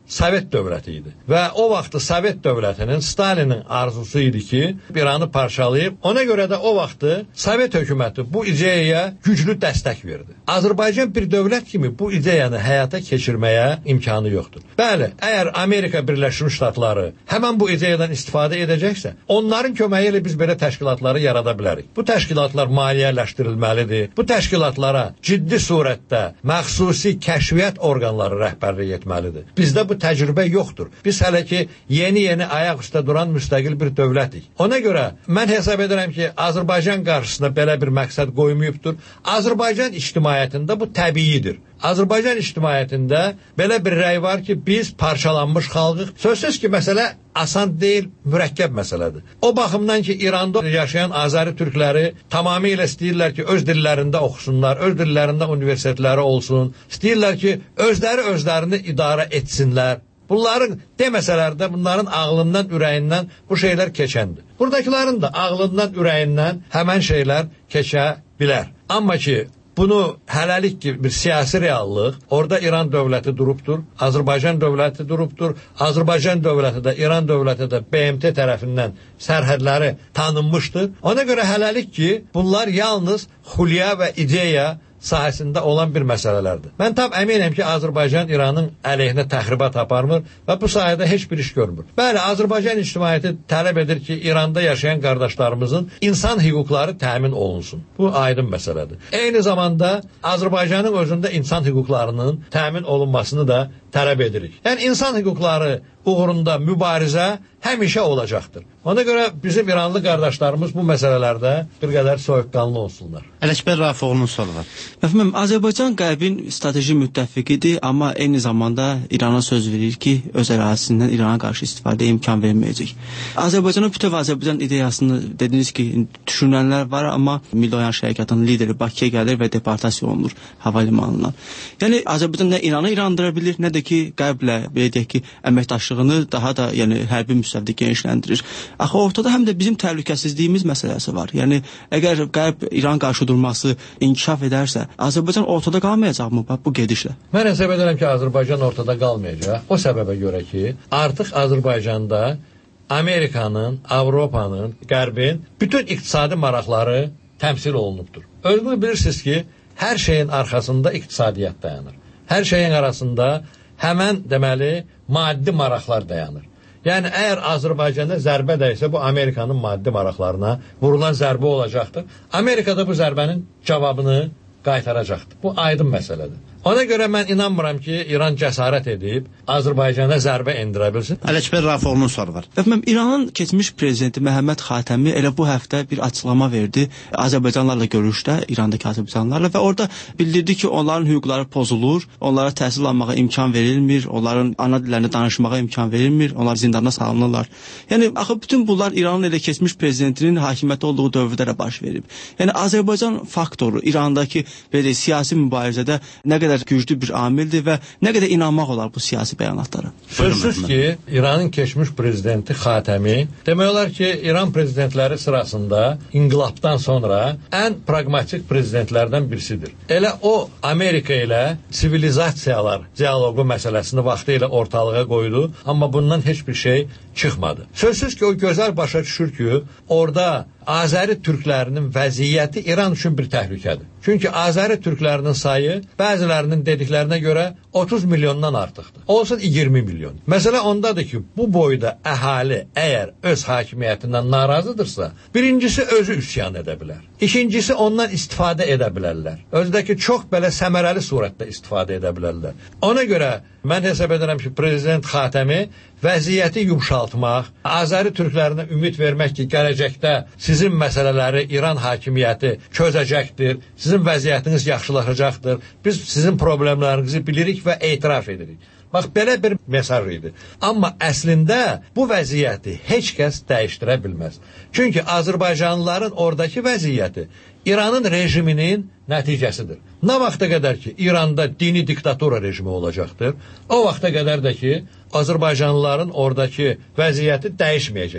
Sovet dövləti idi. Və o vaxtı Sovet dövlətinin, Stalinin arzusu idi ki, İranı parçalayıb, ona görə də o vaxtı Sovet hökuməti bu ideyaya güclü dəstək verdi. Azərbaycan bir dövlət kimi bu ideyanı həyata keçirməyə imkanı yoxdur. Bəli, əgər Amerika Birləşmiş Ştatları həmən bu ideyadan istifadə edəcəksə, onların köməyi ilə biz belə təşkilatları yarada bilərik. Bu təşkilatlar maliyyələşdirilməlidir. Bu təşkilatlara ciddi surətdə məxsusi kəşfiyyat orqanları rəhbərlik etməlidir. Bizdə bu təcrübə yoxdur. Biz hələ ki, yeni-yeni ayaq üstə duran müstəqil bir dövlətik. Ona görə mən hesab edirəm ki, Azərbaycan qarşısında belə bir məqsəd qoymayıbdır. Azərbaycan ictimaiyyətində bu təbiidir. Azərbaycan ictimaiyyətində belə bir rəy var ki, biz parçalanmış xalqıq. Sözsüz ki, məsələ asan deyil, mürəkkəb məsələdir. O baxımdan ki, İranda yaşayan Azəri türkləri tamamilə istəyirlər ki, öz dillərində oxusunlar, öz dillərində universitetləri olsun, istəyirlər ki, özləri özlərini idarə etsinlər. Bunların deməsələr də bunların ağlından, ürəyindən bu şeylər keçəndir. Buradakilərin də ağlından, ürəyindən həmən şeylər keçə bilər. Amma ki, bunu hələlik ki bir siyasi reallıq, orada İran dövləti durubdur, Azərbaycan dövləti durubdur, Azərbaycan dövləti də, İran dövləti də B M T tərəfindən sərhədləri tanınmışdır. Ona görə hələlik ki, bunlar yalnız xülya və ideya sahəsində olan bir məsələlərdir. Mən tam əminəm ki, Azərbaycan İranın əleyhinə təxribat aparmır və bu sahədə heç bir iş görmür. Bəli, Azərbaycan ictimaiyyəti tələb edir ki, İranda yaşayan qardaşlarımızın insan hüquqları təmin olunsun. Bu aydın məsələdir. Eyni zamanda Azərbaycanın özündə insan hüquqlarının təmin olunmasını da tələb edirik. Yəni, insan hüquqları uğrunda mübarizə həmişə olacaqdır. Ona görə bizim İranlı qardaşlarımız bu məsələlərdə bir qədər soyuqqanlı olsunlar. Ələkbər Rafiqoğlu'nun soru var. Məfhum, Azərbaycan Qərbin strateji müttəfiqidir, amma eyni zamanda İrana söz verir ki, öz ərazisindən İrana qarşı istifadəyə imkan verməyəcək. Azərbaycanın bütöv Azərbaycan ideyasını dediniz ki, düşünənlər var, amma Milli Oyanış Hərəkatının lideri Bakıya gəlir və deportasiya olunur hava limanından. Yəni, Azərbaycan nə İranı irandıra bilir, nə də ki, Qərblə, belə deyək ki, əməkdaşlığını daha da yəni, hərbi müstəvidə genişləndirir. Axı, ortada həm də bizim təhlükəsizliyimiz məsələsi var. Yəni, əgər Qərb İran qarşı durması inkişaf edərsə, Azərbaycan ortada qalmayacaq mı bu gedişlə? Mən hesab edirəm ki, Azərbaycan ortada qalmayacaq. O səbəbə görə ki, artıq Azərbaycanda Amerikanın, Avropanın, Qərbin bütün iqtisadi maraqları təmsil olunubdur. Özünüz bilirsiniz ki, hər şeyin arxasında iqtisadiyyat dayanır. Hər şeyin arasında həmən deməli maddi maraqlar dayanır. Yəni, əgər Azərbaycanda zərbə dəysə, bu Amerikanın maddi maraqlarına vurulan zərbə olacaqdır. Amerika da bu zərbənin cavabını qaytaracaqdır. Bu aydın məsələdir. Ona görə mən inanmıram ki, İran cəsarət edib Azərbaycana zərbə endirə bilsin. Ələkbər Rafiqoğlu'nun soru var. Əfəm, İranın keçmiş prezidenti Məhəmməd Xatəmi elə bu həftə bir açıqlama verdi Azərbaycanlarla görüşdə, İrandakı Azərbaycanlarla və orada bildirdi ki, onların hüquqları pozulur, onlara təhsil almağa imkan verilmir, onların ana dillərini danışmağa imkan verilmir, onlar zindana salınırlar. Yəni, axı, bütün bunlar İranın elə keçmiş prezidentinin hakimiyyəti olduğu dövrdə də baş verib. Yəni, Azərbaycan faktoru İrandakı belə siyasi mübarizədə nə qədər güclü bir amildir və nə qədər inanmaq olar bu siyasi bəyanatlara? Sözsüz ki, İranın keçmiş prezidenti Xatəmi demək olar ki, İran prezidentləri sırasında inqilabdan sonra ən pragmatik prezidentlərdən birisidir. Elə o, Amerika ilə sivilizasiyalar dialogu məsələsini vaxtı ilə ortalığa qoydu, amma bundan heç bir şey çıxmadı. Sözsüz ki, o gözəl başa düşür ki, orada Azəri türklərinin vəziyyəti İran üçün bir təhlükədir. Çünki Azəri türklərinin sayı bəzilərinin dediklərinə görə otuz milyondan artıqdır. Olsun iyirmi milyon. Məsələ ondadır ki, bu boyda əhali əgər öz hakimiyyətindən narazıdırsa, birincisi özü üsyan edə bilər. İkincisi ondan istifadə edə bilərlər. Özdəki çox belə səmərəli surətdə istifadə edə bilərlər. Ona görə mən hesab edirəm ki, Prezident Xatəmi vəziyyəti yumşaltmaq, Azəri türklərinə ümid vermək ki, gələcəkdə sizin məsələləri İran hakimiyyəti çözəcəkdir, sizin vəziyyətiniz yaxşılaşacaqdır, biz sizin problemlərinizi bilirik və etiraf edirik. Bax, belə bir mesaj idi. Amma əslində bu vəziyyəti heç kəs dəyişdirə bilməz. Çünki Azərbaycanlıların oradakı vəziyyəti İranın rejiminin nəticəsidir. Nə vaxta qədər ki, İranda dini diktatura rejimi olacaqdır, o vaxta qədər də ki, Azərbaycanlıların oradakı vəziyyəti dəyişməyəcəkdir.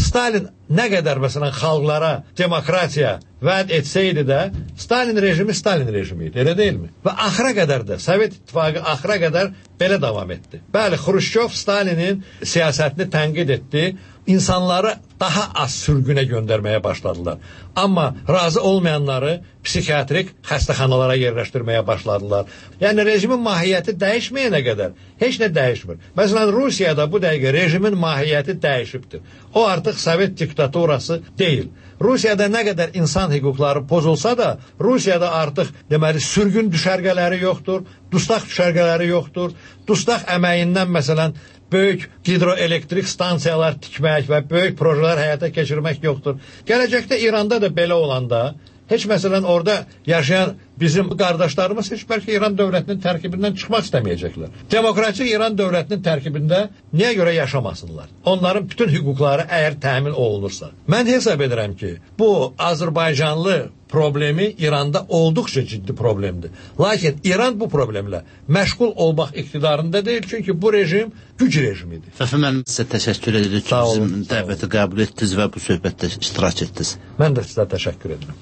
Stalin nə qədər məsələn xalqlara demokratiya vəd etsəydi də, Stalin rejimi Stalin rejimi idi, elə deyilmi? Və axıra qədər də Sovet İttifaqı axıra qədər belə davam etdi. Bəli, Xruşçov Stalinin siyasətini tənqid etdi. İnsanları daha az sürgünə göndərməyə başladılar. Amma razı olmayanları psixiatrik xəstəxanalara yerləşdirməyə başladılar. Yəni rejimin mahiyyəti dəyişməyənə qədər heç nə dəyişmir. Məsələn, Rusiyada bu dəqiqə rejimin mahiyyəti dəyişibdir. O artıq Sovet diktaturası deyil. Rusiyada nə qədər insan hüquqları pozulsa da, Rusiyada artıq deməli sürgün düşərgələri yoxdur, dustaq düşərgələri yoxdur. Dustaq əməyindən məsələn böyük hidroelektrik stansiyalar tikmək və böyük projelər həyata keçirmək yoxdur. Gələcəkdə İranda da belə olanda, heç məsələn orada yaşayan bizim qardaşlarımız heç bəlkə İran dövlətinin tərkibindən çıxmaq istəməyəcəklər. Demokratik İran dövlətinin tərkibində niyə görə yaşamasınlar? Onların bütün hüquqları əgər təmin olunursa. Mən hesab edirəm ki, bu Azərbaycanlı problemi İranda olduqca ciddi problemdir. Lakin İran bu problemlə məşğul olmaq iqtidarında deyil, çünki bu rejim güc rejimidir. Fəfi, mən sizə təşəkkür edirik ki, bizim dəvəti qəbul etdiniz və bu söhbətdə iştirak etdiniz. Mən də sizə təşəkkür edirəm.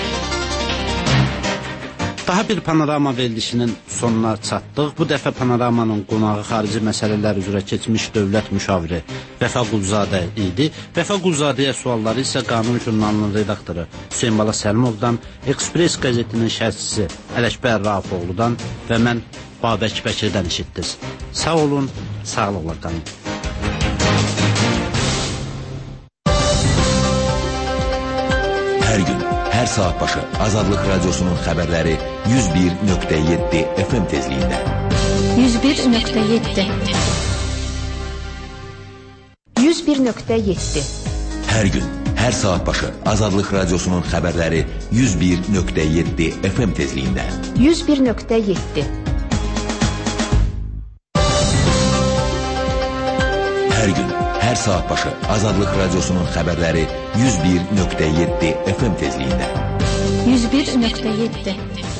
Daha bir panorama verilişinin sonuna çatdıq. Bu dəfə panoramanın qonağı xarici məsələlər üzrə keçmiş dövlət müşaviri Vəfa Quluzadə idi. Vəfa Quluzadəyə sualları isə Qanun jurnalının redaktoru Hüseyn Bala Səlimovdan, Ekspress qəzetinin şərhçisi Ələkbər Rafoğludan və mən Babək Bəkirdən eşitdiniz. Sağ olun, sağlıqla qalın. Hər gün, hər saat başı Azadlıq Radyosu'nun xəbərləri yüz bir nöqtə yeddi F M tezliyində. yüz bir nöqtə yeddi yüz bir nöqtə yeddi Hər gün, hər saat başı Azadlıq Radyosu'nun xəbərləri yüz bir nöqtə yeddi F M tezliyində. yüz bir nöqtə yeddi Hər gün, hər saat başı Azadlıq Radyosu'nun xəbərləri yüz bir nöqtə yeddi F M tezliyində. yüz bir nöqtə yeddi